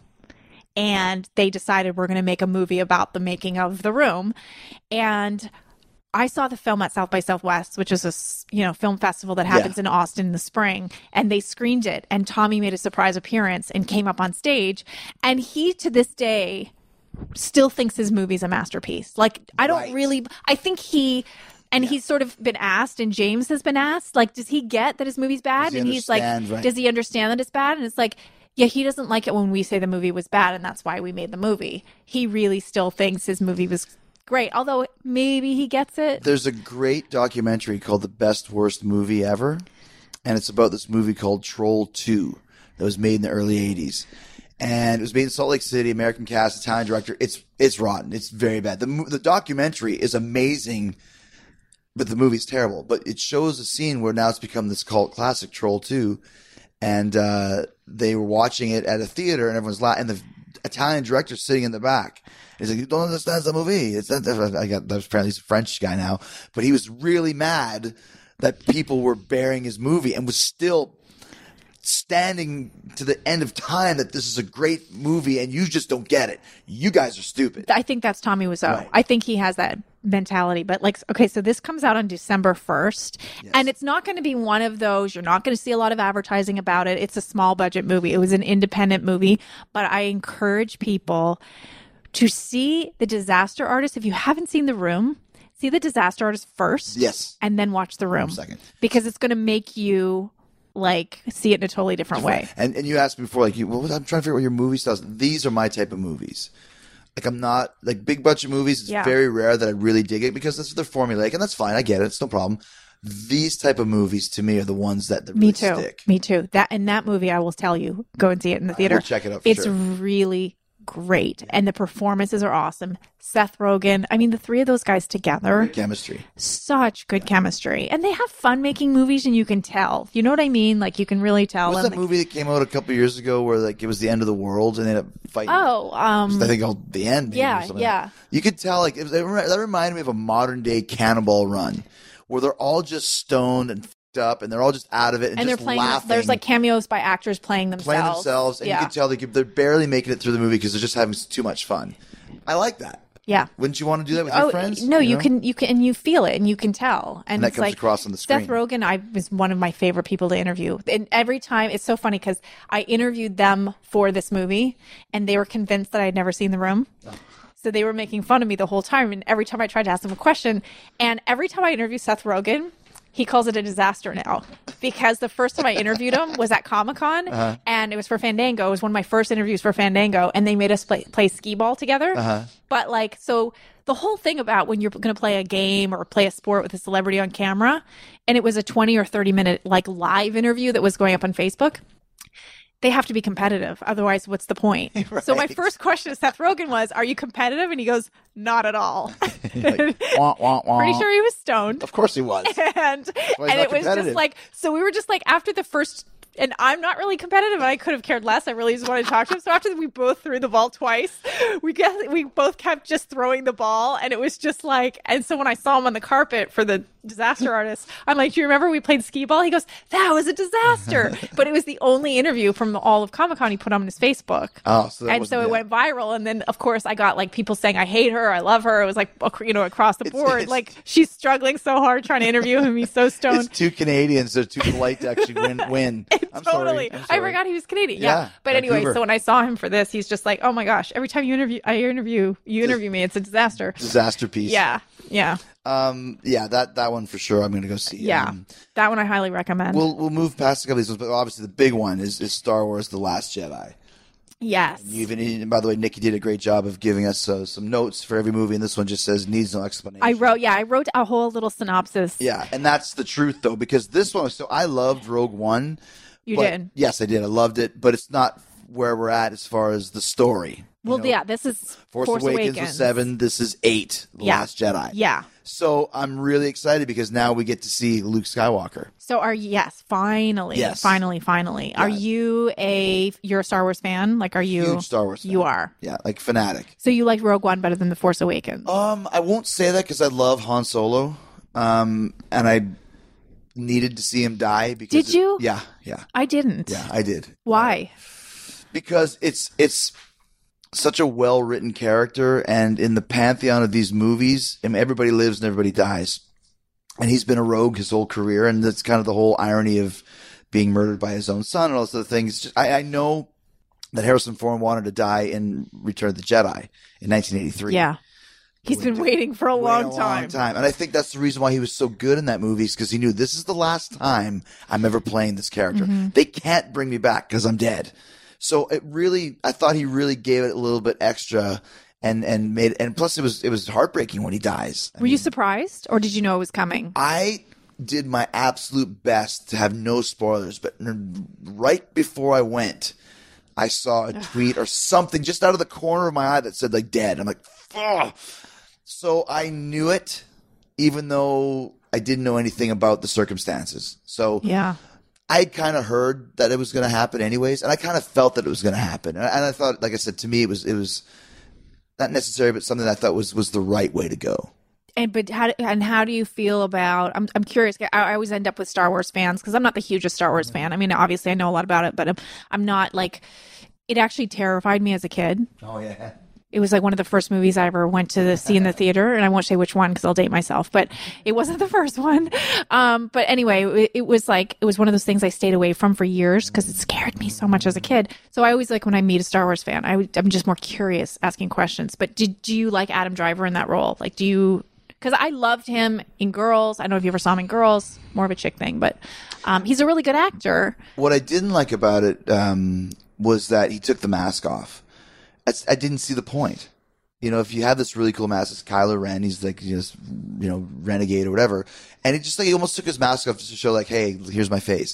And they decided we're going to make a movie about the making of The Room. And I saw the film at South by Southwest, which is a s- you know film festival that happens Yeah. in Austin in the spring, and they screened it. And Tommy made a surprise appearance and came up on stage. And he, to this day, still thinks his movie's a masterpiece. Like, I don't Right. really. I think he. And he's sort of been asked, and James has been asked, like, does he get that his movie's bad? Does he And he's like, understand, right? does he understand that it's bad? And it's like, yeah, he doesn't like it when we say the movie was bad, and that's why we made the movie. He really still thinks his movie was great, although maybe he gets it. There's a great documentary called The Best Worst Movie Ever, and it's about this movie called Troll two that was made in the early eighties. And it was made in Salt Lake City, American cast, Italian director. It's it's rotten. It's very bad. The mo- the documentary is amazing, but the movie's terrible. But it shows a scene where now it's become this cult classic, Troll two, and uh, they were watching it at a theater, and everyone's laughing, and the Italian director's sitting in the back. He's like, you don't understand the movie. It's not, I got, that's apparently he's a French guy now, but he was really mad that people were burying his movie and was still standing to the end of time that this is a great movie and you just don't get it. You guys are stupid. I think that's Tommy Wiseau. Right. I think he has that mentality. But like, okay, so this comes out on December first, and it's not going to be one of those. You're not going to see a lot of advertising about it. It's a small budget movie. It was an independent movie, but I encourage people to see The Disaster Artist. If you haven't seen The Room, see The Disaster Artist first. Yes. And then watch The Room. Second. Because it's going to make you like see it in a totally different way. And and you asked me before, like, you, well, I'm trying to figure out what your movie styles. These are my type of movies. Like, I'm not like big budget movies. It's Yeah. very rare that I really dig it because that's they're formulaic, and that's fine. I get it. It's no problem. These type of movies to me are the ones that, that really Me too. stick. Me too. That and that movie, I will tell you, go and see it in the theater. will check it out for It's sure. really great, and the performances are awesome. Seth Rogen, I mean, the three of those guys together, Chemistry. such good chemistry, and they have fun making movies, and you can tell. You know what I mean? Like, you can really tell. What was and, that like, movie that came out a couple years ago where like it was the end of the world and they ended up fighting? Oh, um, I think all the end. maybe, yeah, or something. yeah. You could tell like it was, that reminded me of a modern day Cannonball Run, where they're all just stoned and f***ed up, and they're all just out of it and, and they're just playing. laughing. There's like cameos by actors playing themselves. playing themselves, and yeah. you can tell they, they're barely making it through the movie because they're just having too much fun. I like that. Yeah. Wouldn't you want to do that with your Oh friends? no, you, know? can you can and you feel it and you can tell, and, And that it's comes like across on the screen. Seth Rogen, I was one of my favorite people to interview, and every time it's so funny because I interviewed them for this movie, and they were convinced that I'd never seen The Room. So they were making fun of me the whole time, and every time I tried to ask them a question, and every time I interview Seth Rogen, he calls it a disaster now, because the first time I interviewed him was at Comic-Con, uh-huh. and it was for Fandango. It was one of my first interviews for Fandango, and they made us play, play skee-ball together. Uh-huh. But like, so the whole thing about when you're going to play a game or play a sport with a celebrity on camera, and it was a twenty or thirty minute like live interview that was going up on Facebook, they have to be competitive. Otherwise, what's the point? Right. So my first question to Seth Rogen was, are you competitive? And he goes, not at all. Like, wah, wah, wah. Pretty sure he was stoned. Of course he was. And, and it was just like, so we were just like, after the first, and I'm not really competitive, and I could have cared less. I really just wanted to talk to him. So after we both threw the ball twice, we guess we both kept just throwing the ball, and it was just like, and so when I saw him on the carpet for the disaster artist, I'm like, do you remember we played skee ball? He goes, that was a disaster. But it was the only interview from all of Comic-Con he put on his Facebook. Oh, so that and so it yeah. went viral. And then, of course, I got like people saying, I hate her, I love her. It was like, you know, across the board. It's, it's, like, she's struggling so hard trying to interview him. He's so stoned. It's two Canadians. They're too polite to actually win. win. I'm totally. Sorry. I'm sorry. I forgot he was Canadian. Yeah. yeah but Vancouver. Anyway, so when I saw him for this, he's just like, oh my gosh, every time you interview, I interview, you interview me, it's a disaster. Disaster piece. Yeah. Yeah. Um, yeah, that, that one for sure I'm going to go see. Yeah. Um, that one I highly recommend. We'll, we'll move past a couple of these ones, but obviously the big one is, is Star Wars The Last Jedi. Yes. And you even, and by the way, Nikki did a great job of giving us uh, some notes for every movie, and this one just says needs no explanation. I wrote, yeah, I wrote a whole little synopsis. Yeah, and that's the truth, though, because this one was so I loved Rogue One. You but, did? Yes, I did. I loved it, but it's not where we're at as far as the story. Well, know? yeah, this is Force, Force Awakens, Awakens was seven. This is eight. The yeah. Last Jedi. Yeah. So I'm really excited because now we get to see Luke Skywalker. So are yes, finally, yes. finally, finally. Yeah. Are you a you're a Star Wars fan? Like, are you huge Star Wars fan. You are. Yeah, like fanatic. So you like Rogue One better than The Force Awakens? Um, I won't say that because I love Han Solo, um, and I needed to see him die. Because did you? It, yeah, yeah. I didn't. Yeah, I did. Why? Because it's it's such a well written character, and in the pantheon of these movies, I mean, everybody lives and everybody dies, and he's been a rogue his whole career, and that's kind of the whole irony of being murdered by his own son and all those other things. Just, I, I know that Harrison Ford wanted to die in Return of the Jedi in nineteen eighty-three. Yeah. He's been waiting for a long a time. long time. And I think that's the reason why he was so good in that movie, is because he knew this is the last time I'm ever playing this character. Mm-hmm. They can't bring me back because I'm dead. So it really, I thought he really gave it a little bit extra, and, and made, and plus it was, it was heartbreaking when he dies. I Were mean, you surprised, or did you know it was coming? I did my absolute best to have no spoilers, but right before I went, I saw a tweet or something just out of the corner of my eye that said like dead. I'm like, ugh. So I knew it, even though I didn't know anything about the circumstances. So yeah. I kind of heard that it was going to happen anyways, and I kind of felt that it was going to happen. And I, and I thought, like I said, to me, it was it was not necessary, but something that I thought was, was the right way to go. And but how and how do you feel about? I'm I'm curious. I, I always end up with Star Wars fans because I'm not the hugest Star Wars fan. I mean, obviously I know a lot about it, but I'm I'm not like. It actually terrified me as a kid. Oh yeah. It was like one of the first movies I ever went to see in the theater, and I won't say which one because I'll date myself, but it wasn't the first one. Um, but anyway, it, it was like, it was one of those things I stayed away from for years because it scared me so much as a kid. So I always like when I meet a Star Wars fan, I, I'm just more curious asking questions. But did, do you like Adam Driver in that role? Like, do you, because I loved him in Girls. I don't know if you ever saw him in Girls, more of a chick thing, but um, he's a really good actor. What I didn't like about it um, was that he took the mask off. I didn't see the point. You know, if you have this really cool mask, it's Kylo Ren, he's like just, you know, renegade or whatever. And it just like, he almost took his mask off just to show like, hey, here's my face.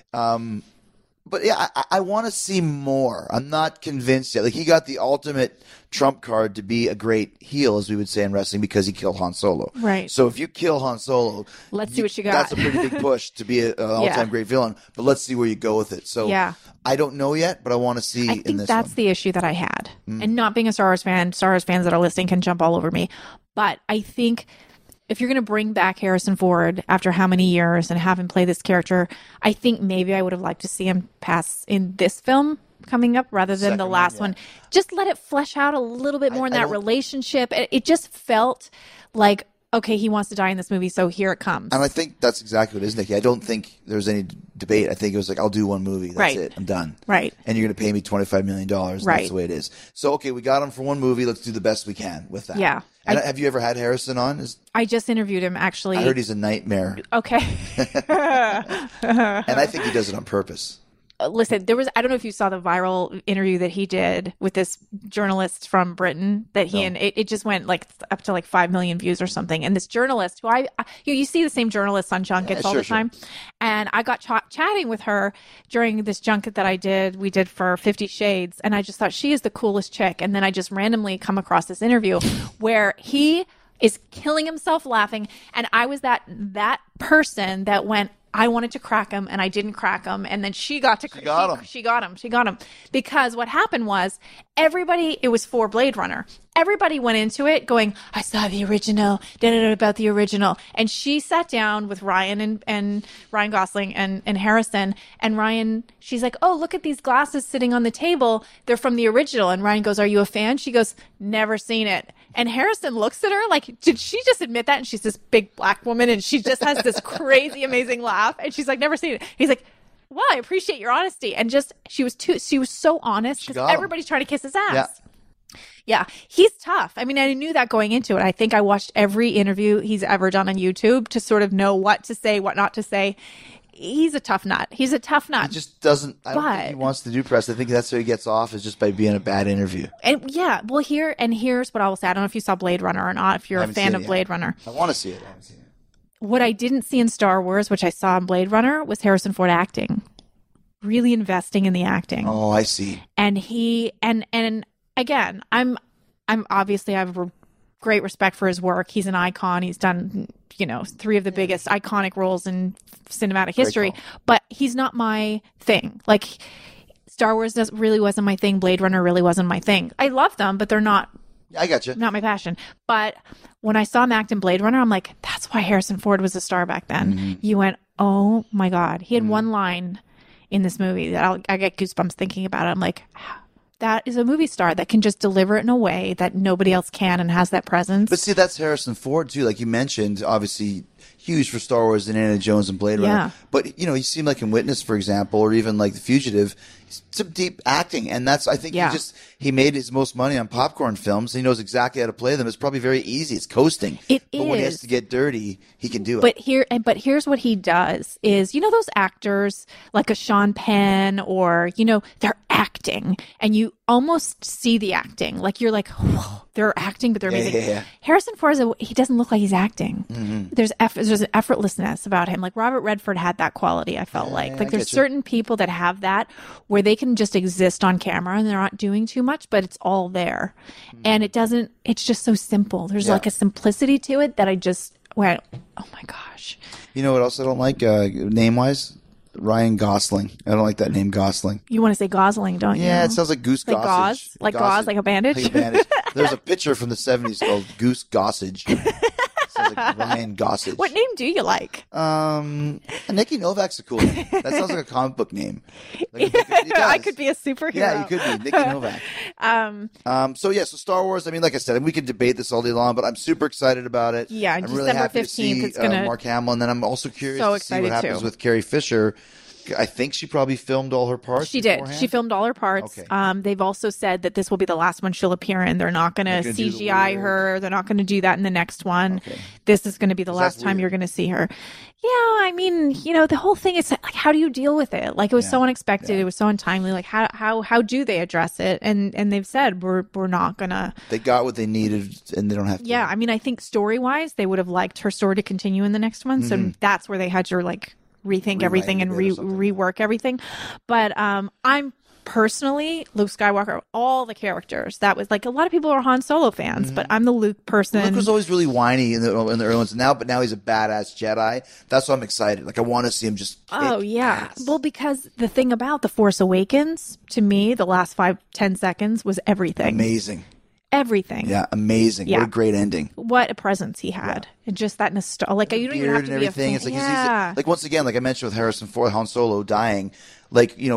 Um, but yeah, I, I want to see more. I'm not convinced yet. Like, he got the ultimate trump card to be a great heel, as we would say in wrestling, because he killed Han Solo. Right. So if you kill Han Solo, let's see what you got. That's a pretty big push to be an all-time yeah. great villain. But let's see where you go with it. So yeah. I don't know yet, but I want to see I in think this that's one. the issue that I had. Mm. And not being a Star Wars fan, Star Wars fans that are listening can jump all over me. But I think if you're going to bring back Harrison Ford after how many years and have him play this character, I think maybe I would have liked to see him pass in this film coming up rather than Second the one, last yeah. one. Just let it flesh out a little bit more in I that don't- relationship. It, it just felt like, okay, he wants to die in this movie, so here it comes. And I think that's exactly what it is, Nikki. I don't think there was any d- debate. I think it was like, I'll do one movie. That's Right. it. I'm done. Right. And you're going to pay me twenty-five million dollars. Right. That's the way it is. So, okay, we got him for one movie. Let's do the best we can with that. Yeah. And I- have you ever had Harrison on? Is, I just interviewed him, actually. I heard he's a nightmare. Okay. And I think he does it on purpose. Listen, there was, I don't know if you saw the viral interview that he did with this journalist from Britain that he, No. and it, it just went like up to like five million views or something. And this journalist who I, I you, you see the same journalists on junkets Yeah, all sure, the time. And I got ch- chatting with her during this junket that I did, we did for Fifty Shades. And I just thought she is the coolest chick. And then I just randomly come across this interview where he is killing himself laughing. And I was that, that person that went, I wanted to crack him and I didn't crack him. And then she got to She got him. She got him. She got him. Because what happened was everybody, it was for Blade Runner. Everybody went into it going, I saw the original, da da da about the original. And she sat down with Ryan and, and Ryan Gosling and, and Harrison. And Ryan, she's like, oh, look at these glasses sitting on the table. They're from the original. And Ryan goes, are you a fan? She goes, never seen it. And Harrison looks at her like, did she just admit that? And she's this big black woman and she just has this crazy, amazing laugh. And she's like, never seen it. He's like, well, I appreciate your honesty. And just, she was too, she was so honest She because got him. everybody's trying to kiss his ass. Yeah. Yeah, he's tough. I mean, I knew that going into it. I think I watched every interview he's ever done on YouTube to sort of know what to say, what not to say. He's a tough nut. He's a tough nut. He just doesn't, I don't think he But- wants to do press. I think that's how he gets off, is just by being a bad interview. And yeah, well, here and here's what I will say. I don't know if you saw Blade Runner or not, if you're I a haven't fan seen of it yet. Blade Runner. I want to see it. I haven't seen it. What I didn't see in Star Wars, which I saw in Blade Runner, was Harrison Ford acting. Really investing in the acting. Oh, I see. And he and and again, I'm I'm obviously I have a great respect for his work. He's an icon. He's done, you know, three of the biggest iconic roles in cinematic history. call. But he's not my thing. Like Star Wars does, really wasn't my thing. Blade Runner really wasn't my thing. I love them, but they're not I got you. not my passion. But when I saw him act in Blade Runner, I'm like, that's why Harrison Ford was a star back then. Mm-hmm. You went, oh my God. He had one line in this movie that I'll, I get goosebumps thinking about it. I'm like, that is a movie star that can just deliver it in a way that nobody else can and has that presence. But see, that's Harrison Ford too. Like you mentioned, obviously huge for Star Wars and Indiana Jones and Blade Runner. Yeah. But you know, he seemed like in Witness, for example, or even like The Fugitive, some deep acting, and that's I think Yeah. he just he made his most money on popcorn films. He knows exactly how to play them. It's probably very easy. It's coasting. It but when he has is. to get dirty, he can do it. But here, and but here's what he does: is you know those actors like a Sean Penn, or you know they're acting, and you almost see the acting, like you're like, whoa, they're acting, but they're Yeah, amazing. yeah, yeah. Harrison Ford, is a, he doesn't look like he's acting. Mm-hmm. There's eff- there's an effortlessness about him. Like Robert Redford had that quality. I felt like I like there's get you. certain people that have that where they can just exist on camera and they're not doing too much, but it's all there, and it doesn't. It's just so simple. There's Mm-hmm. Yeah. like a simplicity to it that I just went, oh my gosh. You know what else I don't like uh, name wise? Ryan Gosling. I don't like that name, Gosling. You want to say Gosling, don't you? Yeah, it sounds like Goose Like Gossage. gauze? Like gauze, like a bandage? Like a bandage. There's a picture from the seventies called Goose Gossage. It sounds like Ryan Gossage. What name do you like? Um, Nikki Novak's a cool name. That sounds like a comic book name. Like, it I does. could be a superhero. Yeah, you could be Nikki Novak. Um, Um, so yeah, so Star Wars. I mean, like I said, we could debate this all day long, but I'm super excited about it. Yeah, I'm December really happy to fifteenth, see it's gonna- uh, Mark Hamill, and then I'm also curious So to see what excited, happens too. with Carrie Fisher. I think she probably filmed all her parts. she did. beforehand. She filmed all her parts. Okay. Um, they've also said that this will be the last one she'll appear in. They're not going They're to gonna do the C G I weird- her. They're not going to do that in the next one. Okay. This is going to be the 'Cause last that's time weird. you're going to see her. Yeah, I mean, you know, the whole thing is like, how do you deal with it? Like, it was Yeah. so unexpected. Yeah. It was so untimely. Like, how how how do they address it? And and they've said we're we're not gonna. They got what they needed, and they don't have to. Yeah, I mean, I think story wise, they would have liked her story to continue in the next one. So that's where they had to like rethink everything it and a bit re- or something. rework everything. But um, I'm personally Luke Skywalker. All the characters that was like a lot of people are Han Solo fans, but I'm the Luke person. Luke was always really whiny in the in the early ones. Now, but now he's a badass Jedi. That's why I'm excited. Like I want to see him just. Oh kick yeah. ass. Well, because the thing about the Force Awakens to me, the last five ten seconds was everything. amazing. Everything. Yeah, amazing. Yeah. What a great ending. What a presence he had, and just that nostalgia. Like you don't even have Beard to and be a everything. fan. It's like he's- yeah. he's like once again, like I mentioned with Harrison Ford, Han Solo dying. Like you know,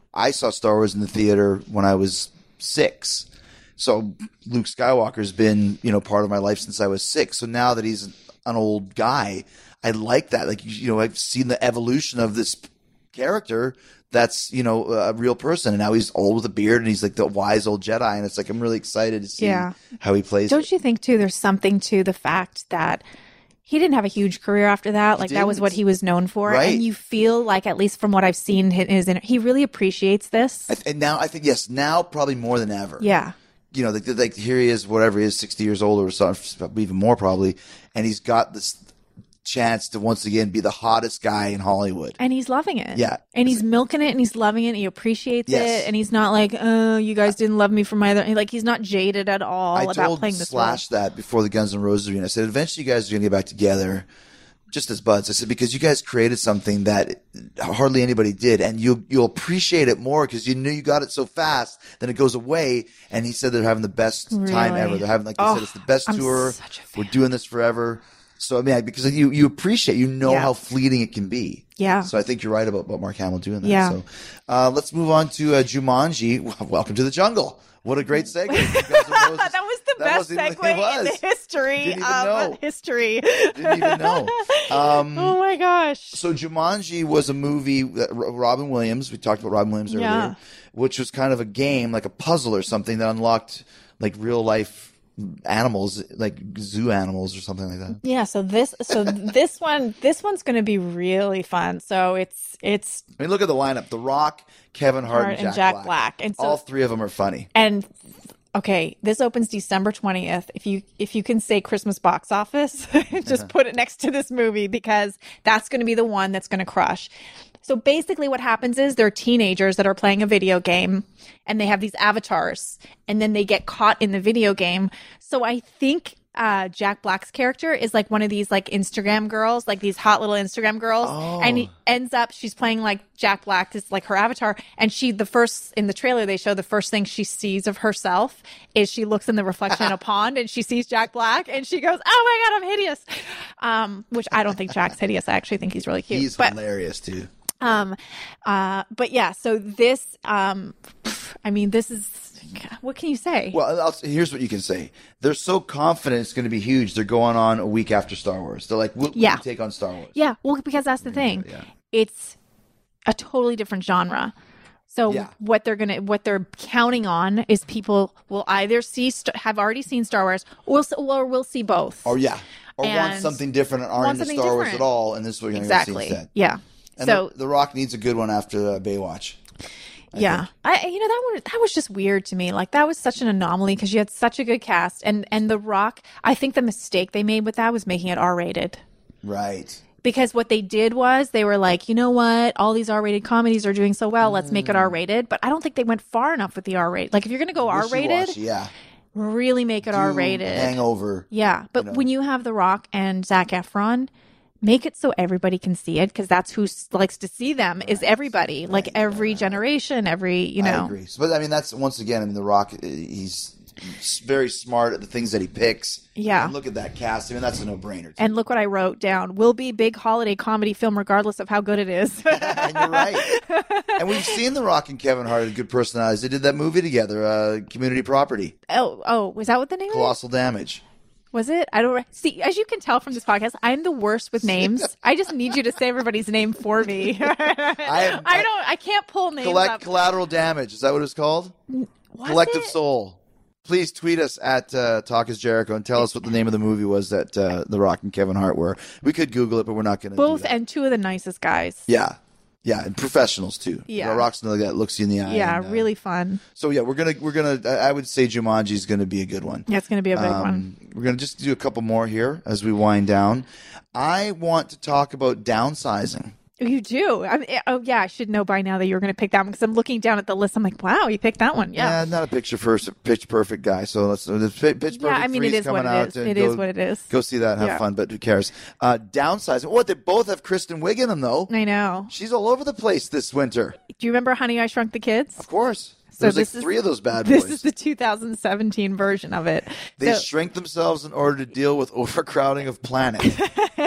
I saw Star Wars in the theater when I was six. So Luke Skywalker's been, you know, part of my life since I was six. So now that he's an old guy, I like that. Like, you know, I've seen the evolution of this character that's, you know, a real person. And now he's old with a beard and he's like the wise old Jedi. And it's like, I'm really excited to see Yeah. how he plays Don't it. you think, too, there's something to the fact that he didn't have a huge career after that. Like, that was didn't. what he was known for. Right. And you feel like, at least from what I've seen in his inter- he really appreciates this. I th- and now I think, yes, now probably more than ever. Yeah. You know, like, like here he is, whatever he is, sixty years old or something, even more probably. And he's got this chance to once again be the hottest guy in Hollywood. And he's loving it. Yeah. And he's milking it and he's loving it and he appreciates Yes. it. And he's not like, oh, you guys didn't love me for my other. Like, he's not jaded at all I about told playing this Slash role. that before the Guns N' Roses reunion. I said, eventually you guys are going to get back together just as buds. I said, because you guys created something that hardly anybody did, and you'll, you'll appreciate it more because you knew you got it so fast, then it goes away. And he said they're having the best time Really? ever. They're having, like they Oh, said, it's the best I'm tour. such a fan. We're doing this forever. So, I mean, because you, you appreciate, you know Yeah. how fleeting it can be. Yeah. So I think you're right about, about Mark Hamill doing that. Yeah. So uh, let's move on to uh, Jumanji. Welcome to the Jungle. What a great segue. Guns N' Roses. that was the That best wasn't even- segue it was. in the history Didn't even of know. history. Didn't even know. Um, oh my gosh. So Jumanji was a movie that R- Robin Williams, we talked about Robin Williams earlier, Yeah. which was kind of a game, like a puzzle or something that unlocked like real life animals, like zoo animals or something like that. Yeah, so this so this one this one's going to be really fun. So it's it's I mean, look at the lineup. The Rock, Kevin Hart, Hart and Jack, and Jack Black. Black. And so- all three of them are funny. and okay, this opens December twentieth. If you if you can say Christmas box office, just put it next to this movie because that's going to be the one that's going to crush. So basically what happens is they're teenagers that are playing a video game and they have these avatars and then they get caught in the video game. So I think uh, Jack Black's character is like one of these like Instagram girls, like these hot little Instagram girls. Oh. And he ends up, she's playing like Jack Black, is like her avatar. And she, the first, in the trailer, they show the first thing she sees of herself is she looks in the reflection in a pond and she sees Jack Black and she goes, oh my God, I'm hideous. Um, which I don't think Jack's hideous. I actually think he's really cute. He's but, hilarious too. um, uh, but yeah, so this, um, I mean, this is, what can you say? Well, I'll, here's what you can say. They're so confident it's going to be huge. They're going on a week after Star Wars. They're like, we'll, Yeah. we'll take on Star Wars. Yeah, well, because that's the thing. Yeah. It's a totally different genre. So Yeah. what they're gonna, what they're counting on is people will either see, st- have already seen Star Wars, or s- or will see both. Or yeah. Or want And something different and aren't want into something Star Wars different. at all, and this is what you're going to exactly. see instead. Yeah. And so the, the Rock needs a good one after uh, Baywatch. I yeah, think. I you know that was that was just weird to me. Like that was such an anomaly because you had such a good cast, and and The Rock. I think the mistake they made with that was making it R rated. Right. Because what they did was they were like, you know what, all these R-rated comedies are doing so well, let's make it R-rated. But I don't think they went far enough with the R-rated. Like if you're going to go R-rated, Wishy-washy, yeah. really make it Do R-rated. Hangover. Yeah, but know. when you have The Rock and Zac Efron, make it so everybody can see it because that's who s- likes to see them is everybody, like every generation, every you know. I agree. So, but I mean, that's once again. I mean, The Rock. uh, He's s- very smart at the things that he picks. Yeah. And look at that cast. I mean, that's a no-brainer. And look what I wrote down: will be big holiday comedy film regardless of how good it is. And you're right. And we've seen The Rock and Kevin Hart, good personalities. They did that movie together, uh, Community Property, oh, oh, was that what the name of it? Colossal Damage. Was it? I don't re- see. As you can tell from this podcast, I'm the worst with names. I just need you to say everybody's name for me. I, am- don't. I can't pull names Collect up. Collateral Damage. Is that what it's called? Was Collective it? Soul. Please tweet us at uh, Talk is Jericho and tell us what the name of the movie was that uh, The Rock and Kevin Hart were. We could Google it, but we're not going to Both do that. and two of the nicest guys. Yeah. Yeah, and professionals too. Yeah. The Rock's another guy that looks you in the eye. Yeah, and, uh, really fun. So yeah, we're gonna we're gonna. I I would say Jumanji's gonna be a good one. Yeah, it's going to be a big Um, one. We're gonna just do a couple more here as we wind down. I want to talk about downsizing. You do. I mean, oh yeah, I should know by now that you were going to pick that one because I'm looking down at the list. I'm like, wow, you picked that one. Yeah. not a picture first, pitch perfect guy. So let's. The pitch perfect. Yeah, I mean, it three is coming what it out is. and It go, is what it is. Go see that and have Yeah. fun, but who cares? Uh, downsizing. What? They both have Kristen Wiig in them though. I know. She's all over the place this winter. Do you remember Honey, I Shrunk the Kids? Of course. So There's like this is- three of those bad This boys. is the two thousand seventeen version of it. They So- shrink themselves in order to deal with overcrowding of planet.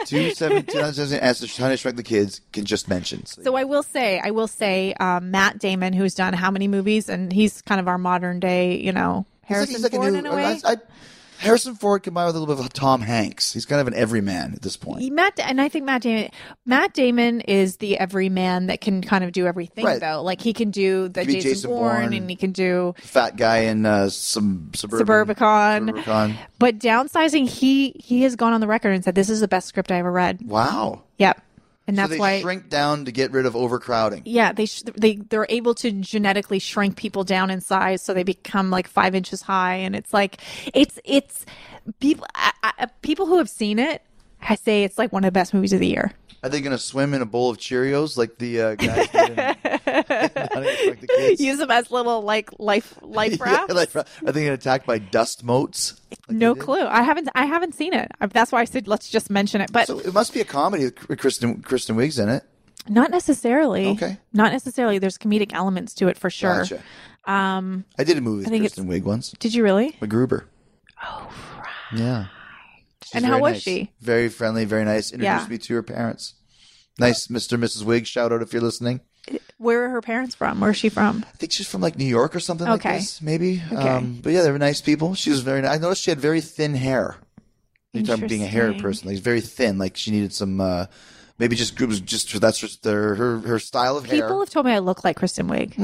two seventeen as Honey, I Shrunk the Kids can just mention. So, So I will say, I will say, um, Matt Damon, who's done how many movies, and he's kind of our modern day, you know, Harrison he's like, he's Ford like a new, in a way. I, I, Harrison Ford combined with a little bit of Tom Hanks. He's kind of an everyman at this point. He- Matt, and I think Matt Damon, Matt Damon is the everyman that can kind of do everything, Right. though. Like he can do the He can be Jason, Jason Bourne, Bourne. and he can do Fat guy in uh, some suburban Suburbicon. Suburbicon. But downsizing, he he has gone on the record and said, "This is the best script I ever read." Wow. Yep, and So that's they why. shrink down to get rid of overcrowding. Yeah, they sh- they they're able to genetically shrink people down in size, so they become like five inches high, and it's like it's it's people I, I, people who have seen it, I say it's like one of the best movies of the year. Are they going to swim in a bowl of Cheerios like the uh, guys did in, in Honey, I Shrunk the Kids? Use them as little like life life Yeah, rafts. like, are they getting attacked by dust motes? like No they did? clue. I haven't I haven't seen it. That's why I said let's just mention it, but So it must be a comedy with Kristen Kristen Wiig's in it. not necessarily. Okay. Not necessarily. There's comedic elements to it for sure. Gotcha. Um, I did a movie with think Kristen Wiig once. did you really? MacGruber. Oh, right. Yeah. She's And how very was nice. she? Very friendly, very nice. Introduced Yeah. me to her parents. Nice, Mister and Missus Wiig. Shout out if you're listening. Where are her parents from? Where is she from? I think she's from like New York or something Okay. like this, maybe. Okay. Um, but yeah, they were nice people. She was very nice. I noticed she had very thin hair. You're talking about being a hair Interesting. person. Like, very thin. Like she needed some, uh, maybe just groups, just that's just their, her, her style of hair. People have told me I look like Kristen Wiig.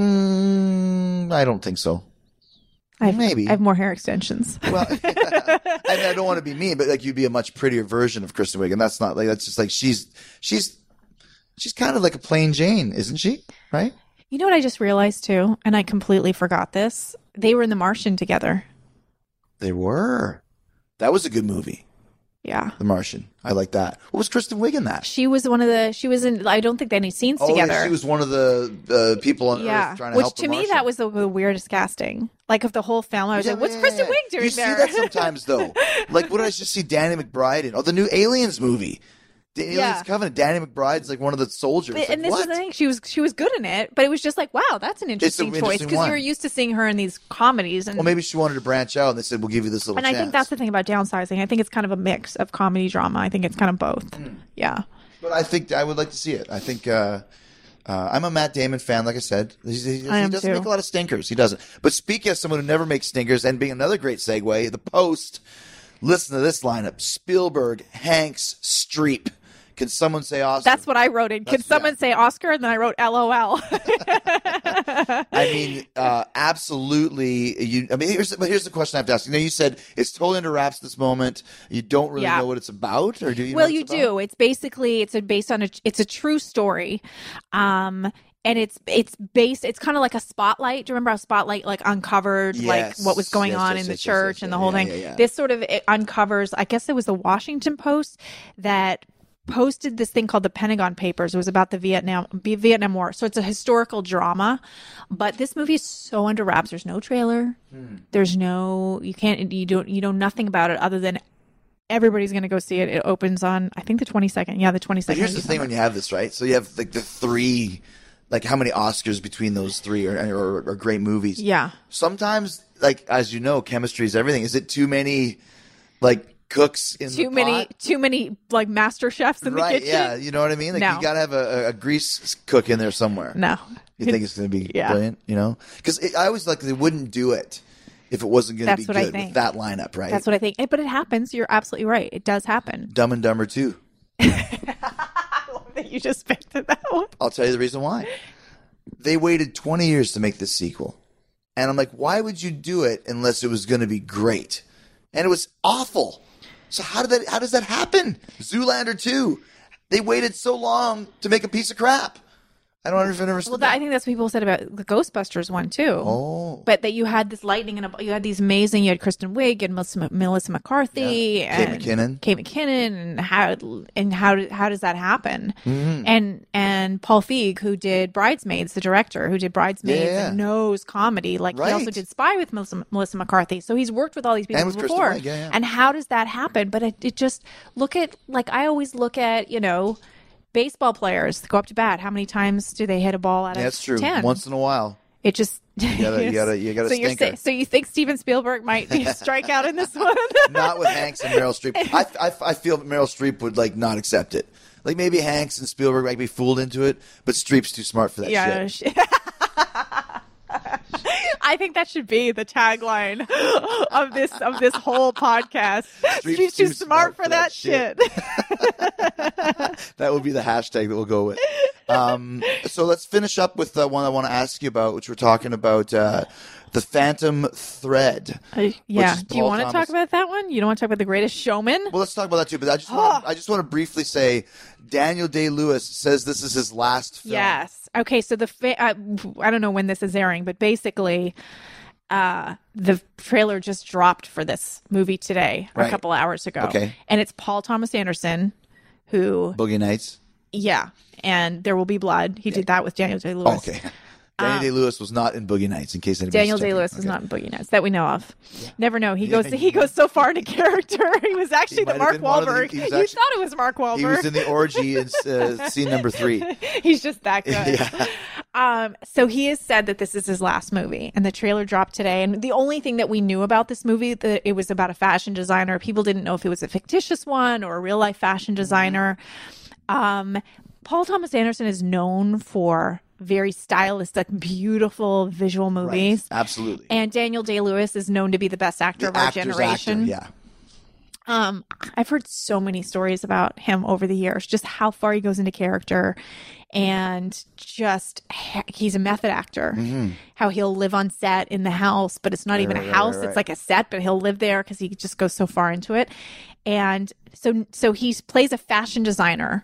Mm, I don't think so. I have, maybe. I have more hair extensions. Well, I mean, I don't want to be mean, but like you'd be a much prettier version of Kristen Wiig, and that's not like that's just like she's she's she's kind of like a plain Jane, isn't she? Right? You know what I just realized too, and I completely forgot this. They were in The Martian together. They were. That was a good movie, Yeah. The Martian. I like that. What was Kristen Wiig in that? She was one of the. She was in. I don't think they had any scenes Oh, yeah, together. she was one of the uh, people on yeah, Earth trying to which help to the me Martian. that was the, the weirdest casting. Like of the whole film, I was Yeah, like, "What's yeah, Kristen yeah. Wiig doing you there?" see that sometimes though. Like, what did I just see? Danny McBride in? Oh, the new Aliens movie. The Aliens Yeah. Covenant. Danny McBride's like one of the soldiers. But- Like, and this what? is the thing; she was she was good in it, but it was just like, wow, that's an interesting choice interesting because one. you were used to seeing her in these comedies, and Well, maybe she wanted to branch out, and they said, "We'll give you this little." and I think chance." that's the thing about downsizing. I think it's kind of a mix of comedy drama. I think it's kind of both. Hmm. Yeah. But I think I would like to see it. I think uh, uh, I'm a Matt Damon fan. Like I said, he, he, I he am doesn't too. make a lot of stinkers. He doesn't. But speaking of someone who never makes stinkers, and being another great segue, The Post. Listen to this lineup: Spielberg, Hanks, Streep. Can someone say Oscar? That's what I wrote in. Can That's- someone yeah. say Oscar? And then I wrote L O L. I mean, uh, absolutely. You. I mean, here's but here's the question I have to ask. You know, you said it's totally under wraps at this moment. You don't really Yeah. know what it's about, or do you? know well, what you it's do. about? It's basically it's a based on a it's a true story. Um and it's it's based it's kind of like a Spotlight. Do you remember how Spotlight like uncovered Yes. like what was going Yes, on yes, in the yes, yes, church yes, and yeah, the whole yeah, thing? yeah, yeah. This sort of it uncovers, I guess it was the Washington Post that posted this thing called the Pentagon Papers. It was about the Vietnam Vietnam War. So it's a historical drama, but this movie is so under wraps. There's no trailer. Hmm. There's no you can't you don't you know nothing about it other than everybody's going to go see it. It opens on I think the twenty-second. Yeah, the But twenty-second. here's of the thing: December. when you have this, right? So you have like the three, like how many Oscars between those three are, are, are great movies. Yeah. Sometimes, like as you know, chemistry is everything. Is it too many, like cooks in Too the many pot? too many like master chefs in Right? the kitchen. Yeah, you know what I mean. Like No. you gotta have a, a, a grease cook in there somewhere. No. You think it's going to be Yeah. brilliant, you know? Because I always like they wouldn't do it if it wasn't going to That's be what I good think. with that lineup, right? That's what I think. Eh, But it happens. You're absolutely right. It does happen. Dumb and Dumber two. I love that you just picked it that one. I'll tell you the reason why. They waited twenty years to make this sequel. And I'm like, why would you do it unless it was going to be great? And it was awful. So how did that how does that happen? Zoolander two. They waited so long to make a piece of crap. I don't understand. Well, that, I think that's what people said about the Ghostbusters one too. Oh. But that you had this lightning and a, you had these amazing. You had Kristen Wiig and Melissa, Melissa McCarthy Yeah. Kate and McKinnon. Kate McKinnon, and how and how did- how does that happen? Mm-hmm. And and Paul Feig, who did Bridesmaids, the director who did Bridesmaids Yeah. and knows comedy, like he also Right. did Spy with Melissa, Melissa McCarthy. So he's worked with all these people And with Kristen before. Wiig, yeah, yeah. And how does that happen? But it, it just look at like I always look at you know. Baseball players go up to bat. How many times do they hit a ball out Yeah, of that's true. ten? Once in a while. It just You gotta, you gotta, you gotta so you're stinker. sa- so you think Steven Spielberg might be a strikeout in this one? Not with Hanks and Meryl Streep. I, I, I feel Meryl Streep would like not accept it. Like maybe Hanks and Spielberg might be fooled into it, but Streep's too smart for that yeah. shit. She- I think that should be the tagline of this of this whole podcast. Streep's She's too, smart, for that, shit. That would be the hashtag that we'll go with. Um, so let's finish up with the one I want to ask you about, which we're talking about uh, the Phantom Thread. Uh, yeah. is Do you Paul want to Thomas. talk about that one? You don't want to talk about The Greatest Showman? Well, let's talk about that too. But I just want, I just want to briefly say, Daniel Day-Lewis says this is his last film. Yes. Okay. So the fa- uh, I don't know when this is airing, but basically, uh, the trailer just dropped for this movie today, or Right. a couple hours ago. Okay. And it's Paul Thomas Anderson, who, Boogie Nights. yeah, and There Will Be Blood. He did that with Daniel Day-Lewis. Oh, okay. Daniel Day-Lewis was not in Boogie Nights, in case anybody's Daniel checking. Day-Lewis is Okay. not in Boogie Nights that we know of. Never know. He Yeah, goes. He goes so far into character. He was actually might the have Mark been one of the- Wahlberg. he was You actually- thought it was Mark Wahlberg. He was in the orgy in uh, scene number three. He's just that good. Yeah. Um, so he has said that this is his last movie, and the trailer dropped today. And the only thing that we knew about this movie, that it was about a fashion designer. People didn't know if it was a fictitious one or a real life fashion designer. Um, Paul Thomas Anderson is known for very stylistic, beautiful visual movies. Right. Absolutely. And Daniel Day-Lewis is known to be the best actor The of our actor's generation. actor, yeah. Um, I've heard so many stories about him over the years, just how far he goes into character, and just he's a method actor. Mm-hmm. How he'll live on set in the house, but it's not even right, a right, house; right, right. it's like a set. But he'll live there because he just goes so far into it. And so, so he plays a fashion designer.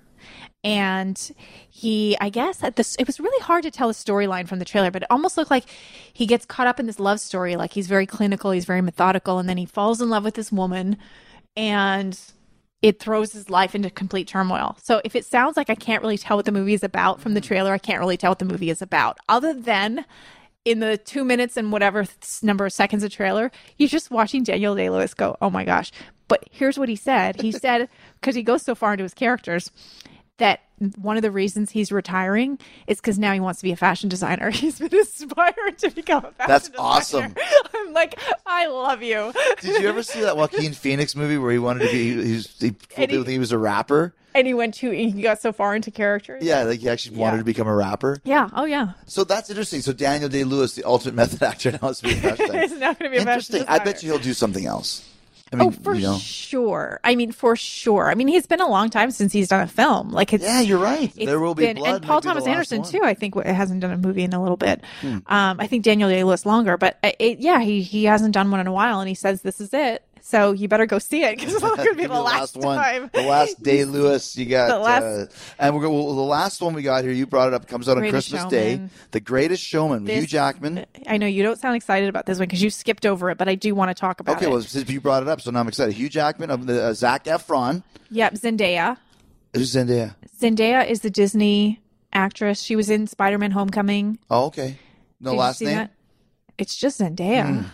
And he, I guess, at this, it was really hard to tell the storyline from the trailer, but it almost looked like he gets caught up in this love story. Like he's very clinical, he's very methodical, and then he falls in love with this woman, and it throws his life into complete turmoil. So if it sounds like I can't really tell what the movie is about from the trailer, I can't really tell what the movie is about, other than in the two minutes and whatever th- number of seconds of trailer, you're just watching Daniel Day-Lewis go, oh my gosh. But here's what he said. He said, because he goes so far into his characters, that one of the reasons he's retiring is because now he wants to be a fashion designer. He's been inspired to become a fashion That's designer. awesome. I'm like, I love you. Did you ever see that Joaquin Phoenix movie where he wanted to be, he, was, he, And he- he was a rapper? And he went to, he got so far into character. Yeah, like he actually wanted Yeah. to become a rapper. Yeah. Oh, yeah. So that's interesting. So Daniel Day-Lewis, the ultimate method actor, now is to be a fashion designer. He's not going to be a fashion Interesting. designer. I bet you he'll do something else. I mean, oh, for you know. sure. I mean, for sure. I mean, it's been a long time since he's done a film. Like, it's, Yeah, you're right. it's There Will Be been- Blood. And Paul might be the Thomas last Anderson one. too. I think w- hasn't done a movie in a little bit. Hmm. Um, I think Daniel Day-Lewis longer, but uh, it, yeah, he he hasn't done one in a while, and he says this is it. So you better go see it because it's not going to be Give the me last, one. time. The last Day-Lewis you got. The last- uh, and we're going. Well, the last one we got here, you brought it up. Comes out on Greatest Christmas Day. Showman. The Greatest Showman with This- Hugh Jackman. I know you don't sound excited about this one because you skipped over it, but I do want to talk about Okay, it. well, since you brought it up, so now I'm excited. Hugh Jackman, of the uh, Zac Efron. Yep, Zendaya. Who's Zendaya? Zendaya is the Disney actress. She was in Spider-Man: Homecoming. Oh, okay. No Did you last see name. that? It's just Zendaya.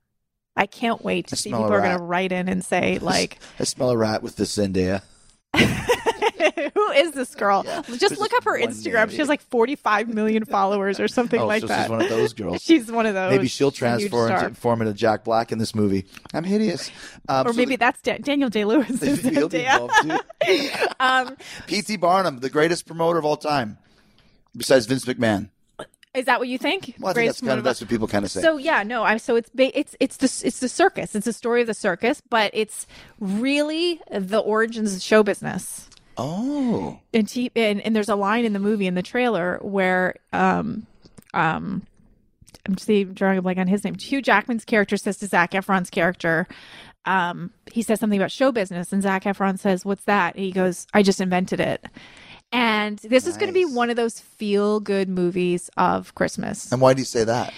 I can't wait to I see smell a people are going rat. to write in and say like, I smell a rat with this Zendaya. "Who is this girl?" there's Just look up her one Instagram. name. She has like forty-five million followers or something Oh, like so that. she's one of those girls. She's one of those. Maybe she'll She's a huge transform star. into, form into Jack Black in this movie. I'm hideous. Um, Or so maybe the- that's Da- Daniel Day-Lewis. is He'll be Zendaya. involved too. um, P T Barnum, the greatest promoter of all time, besides Vince McMahon. is that what you think? Well, I think Greatest that's kind of promoter- that's what people kind of say. So yeah, no, I so it's ba- it's it's the it's the circus. It's the story of the circus, but it's really the origins of show business. oh, And, he, and and there's a line in the movie in the trailer where um um I'm just drawing a blank on his name. Hugh Jackman's character says to Zac Efron's character, um, he says something about show business, and Zac Efron says, "What's that?" And he goes, "I just invented it." And this is going to be Nice. one of those feel good movies of Christmas. and why do you say that?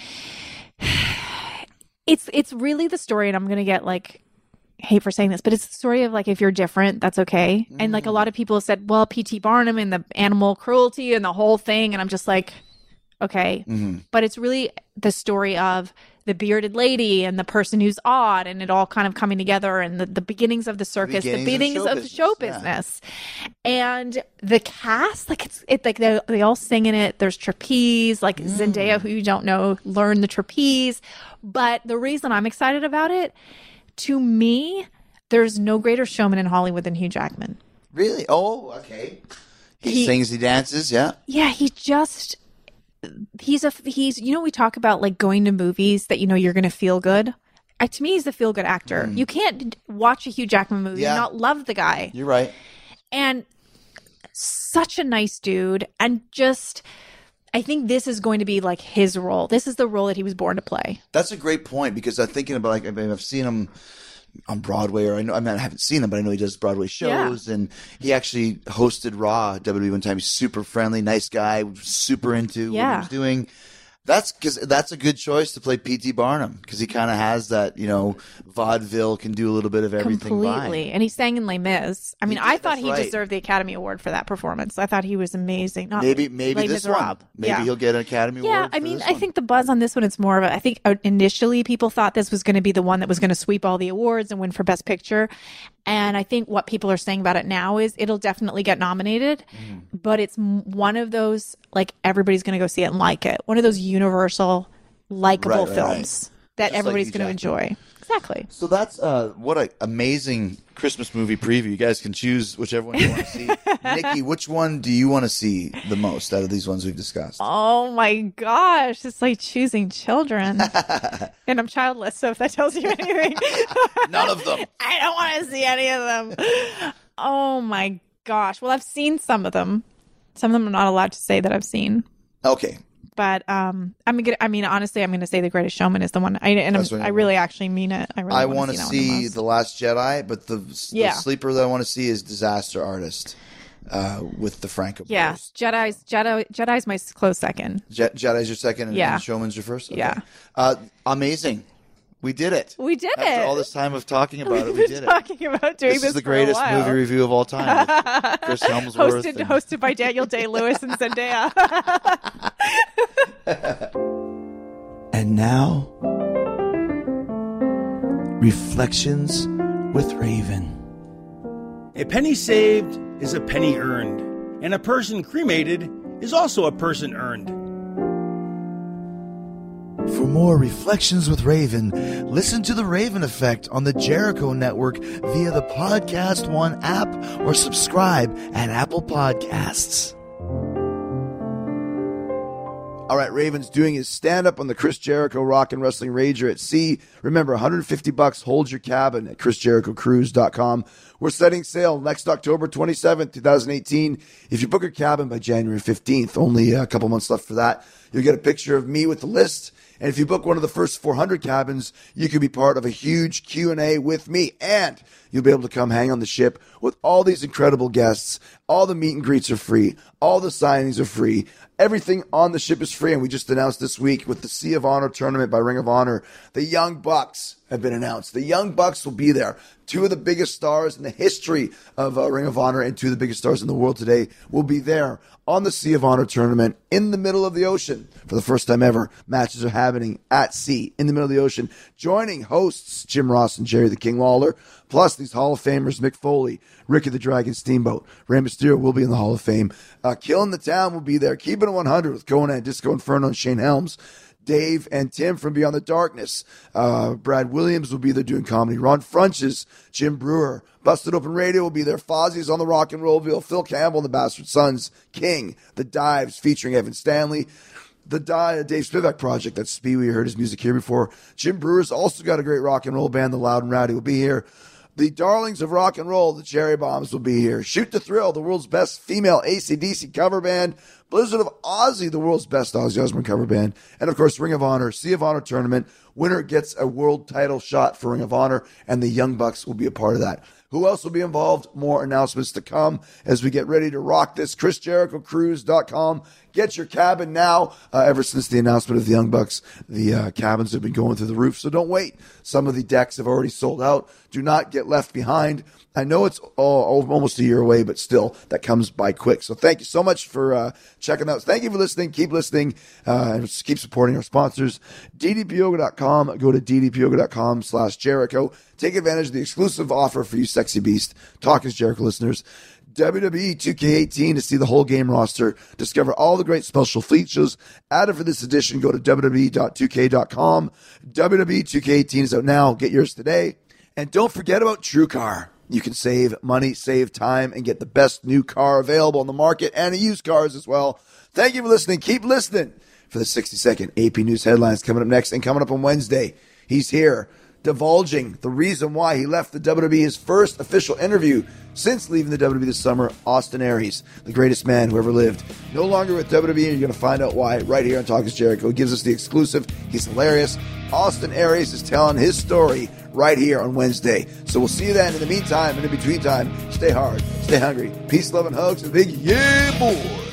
It's it's really the story, and I'm going to get like hate for saying this, but it's the story of like, if you're different, that's okay. Mm. And like a lot of people have said, well, P T Barnum and the animal cruelty and the whole thing. And I'm just like, okay. Mm-hmm. But it's really the story of the bearded lady and the person who's odd, and it all kind of coming together, and the, the beginnings of the circus, the beginnings of, of show business, yeah. And the cast, like it's it like they they all sing in it. There's trapeze, like mm. Zendaya, who you don't know, learned the trapeze. But the reason I'm excited about it, to me, there's no greater showman in Hollywood than Hugh Jackman. Really? Oh, okay. He, he sings, he dances, yeah. Yeah, he just. He's a he's you know we talk about like going to movies that you know you're going to feel good. Uh, to me, he's a feel good actor. Mm. You can't watch a Hugh Jackman movie yeah. and not love the guy. You're right. And such a nice dude, and just I think this is going to be like his role. This is the role that he was born to play. That's a great point, because I'm thinking about like I mean, I've seen him on Broadway, or I know I mean I haven't seen him, but I know he does Broadway shows, yeah. and he actually hosted Raw W W E one time. He's super friendly, nice guy, super into yeah. what he was doing. That's because that's a good choice to play P T Barnum, because he kind of has that, you know, vaudeville, can do a little bit of everything. Completely. By. And he sang in Les Mis. I mean, he I did, thought he right. deserved the Academy Award for that performance. I thought he was amazing. Not maybe maybe Les this Miserables. one. Maybe yeah. he'll get an Academy yeah, Award. Yeah, I for mean, this I one. think the buzz on this one, it's more of a, I think initially people thought this was going to be the one that was going to sweep all the awards and win for Best Picture. And I think what people are saying about it now is it'll definitely get nominated, mm. but it's one of those, like, everybody's going to go see it and like it. One of those universal, likable right, right, films right. that Just everybody's like going to enjoy. Exactly. So that's uh, what an amazing Christmas movie preview. You guys can choose whichever one you want to see. Nikki, which one do you want to see the most out of these ones we've discussed? Oh my gosh, it's like choosing children. And I'm childless, so if that tells you anything. None of them. I don't want to see any of them. Oh my gosh. Well, I've seen some of them. Some of them I'm not allowed to say that I've seen. Okay. But um, I'm gonna. I mean, honestly, I'm going to say The Greatest Showman is the one. I and I'm, I really actually mean it. I really I want to see, see The Last Jedi, but the, the yeah. sleeper that I want to see is Disaster Artist uh, with the Franco. Yeah, Post. Jedi's Jedi Jedi's my close second. Je- Jedi's your second, and, yeah. and Showman's your first. Okay. Yeah, uh, amazing. We did it. We did After it. all this time of talking about We've it, we been did talking it. about doing this. this is the for greatest a while. movie review of all time. With Chris Helmsworth. Hosted, and... hosted by Daniel Day-Lewis and Zendaya. And now, Reflections with Raven. A penny saved is a penny earned, and a person cremated is also a person earned. For more Reflections with Raven, listen to The Raven Effect on the Jericho Network via the Podcast One app or subscribe at Apple Podcasts. All right, Raven's doing his stand-up on the Chris Jericho Rock and Wrestling Rager at Sea. Remember, one hundred fifty bucks holds your cabin at chris jericho cruise dot com. We're setting sail next October twenty-seventh, twenty eighteen. If you book your cabin by January fifteenth, only a couple months left for that, you'll get a picture of me with the list. And if you book one of the first four hundred cabins, you can be part of a huge Q and A with me. And you'll be able to come hang on the ship with all these incredible guests. All the meet and greets are free. All the signings are free. Everything on the ship is free. And we just announced this week with the Sea of Honor tournament by Ring of Honor, the Young Bucks have been announced. The Young Bucks will be there. Two of the biggest stars in the history of uh, Ring of Honor and two of the biggest stars in the world today will be there on the Sea of Honor tournament in the middle of the ocean. For the first time ever, matches are happening at sea in the middle of the ocean, joining hosts Jim Ross and Jerry the King Lawler, plus these Hall of Famers, Mick Foley, Ricky the Dragon Steamboat. Rey Mysterio will be in the Hall of Fame. Uh, Killing the Town will be there. Keeping It one hundred with Conan, Disco Inferno, and Shane Helms. Dave and Tim from Beyond the Darkness. Uh, Brad Williams will be there doing comedy. Ron Funches, Jim Brewer. Busted Open Radio will be there. Fozzie's on the Rock and Roll Wheel. Phil Campbell and the Bastard Sons. King. The Dives featuring Evan Stanley. The Di- Dave Spivak Project. That's Spee. We heard his music here before. Jim Brewer's also got a great rock and roll band. The Loud and Rowdy will be here. The Darlings of Rock and Roll, the Cherry Bombs, will be here. Shoot to Thrill, the world's best female A C D C cover band. Blizzard of Ozzy, the world's best Ozzy Osbourne cover band. And, of course, Ring of Honor, Sea of Honor tournament. Winner gets a world title shot for Ring of Honor, and the Young Bucks will be a part of that. Who else will be involved? More announcements to come as we get ready to rock this. chris jericho cruise dot com. Get your cabin now. Uh, ever since the announcement of the Young Bucks, the uh, cabins have been going through the roof. So don't wait. Some of the decks have already sold out. Do not get left behind. I know it's oh, almost a year away, but still, that comes by quick. So thank you so much for uh, checking out. Thank you for listening. Keep listening uh, and keep supporting our sponsors. d d p yoga dot com. Go to ddpyoga.com slash Jericho. Take advantage of the exclusive offer for you sexy beast, Talk is Jericho listeners. W W E two K eighteen to see the whole game roster. Discover all the great special features added for this edition. Go to w w e dot two k dot com. W W E two K eighteen is out now. Get yours today. And don't forget about TrueCar. You can save money, save time, and get the best new car available on the market and used cars as well. Thank you for listening. Keep listening for the sixty-second A P News headlines coming up next. And coming up on Wednesday, he's here divulging the reason why he left the W W E, his first official interview since leaving the W W E this summer. Austin Aries, the greatest man who ever lived, no longer with W W E, and you're going to find out why right here on Talk is Jericho. He gives us the exclusive. He's hilarious. Austin Aries is telling his story right here on Wednesday. So we'll see you then. In the meantime, and in between time, stay hard, stay hungry. Peace, love, and hugs, and big yeah, boy.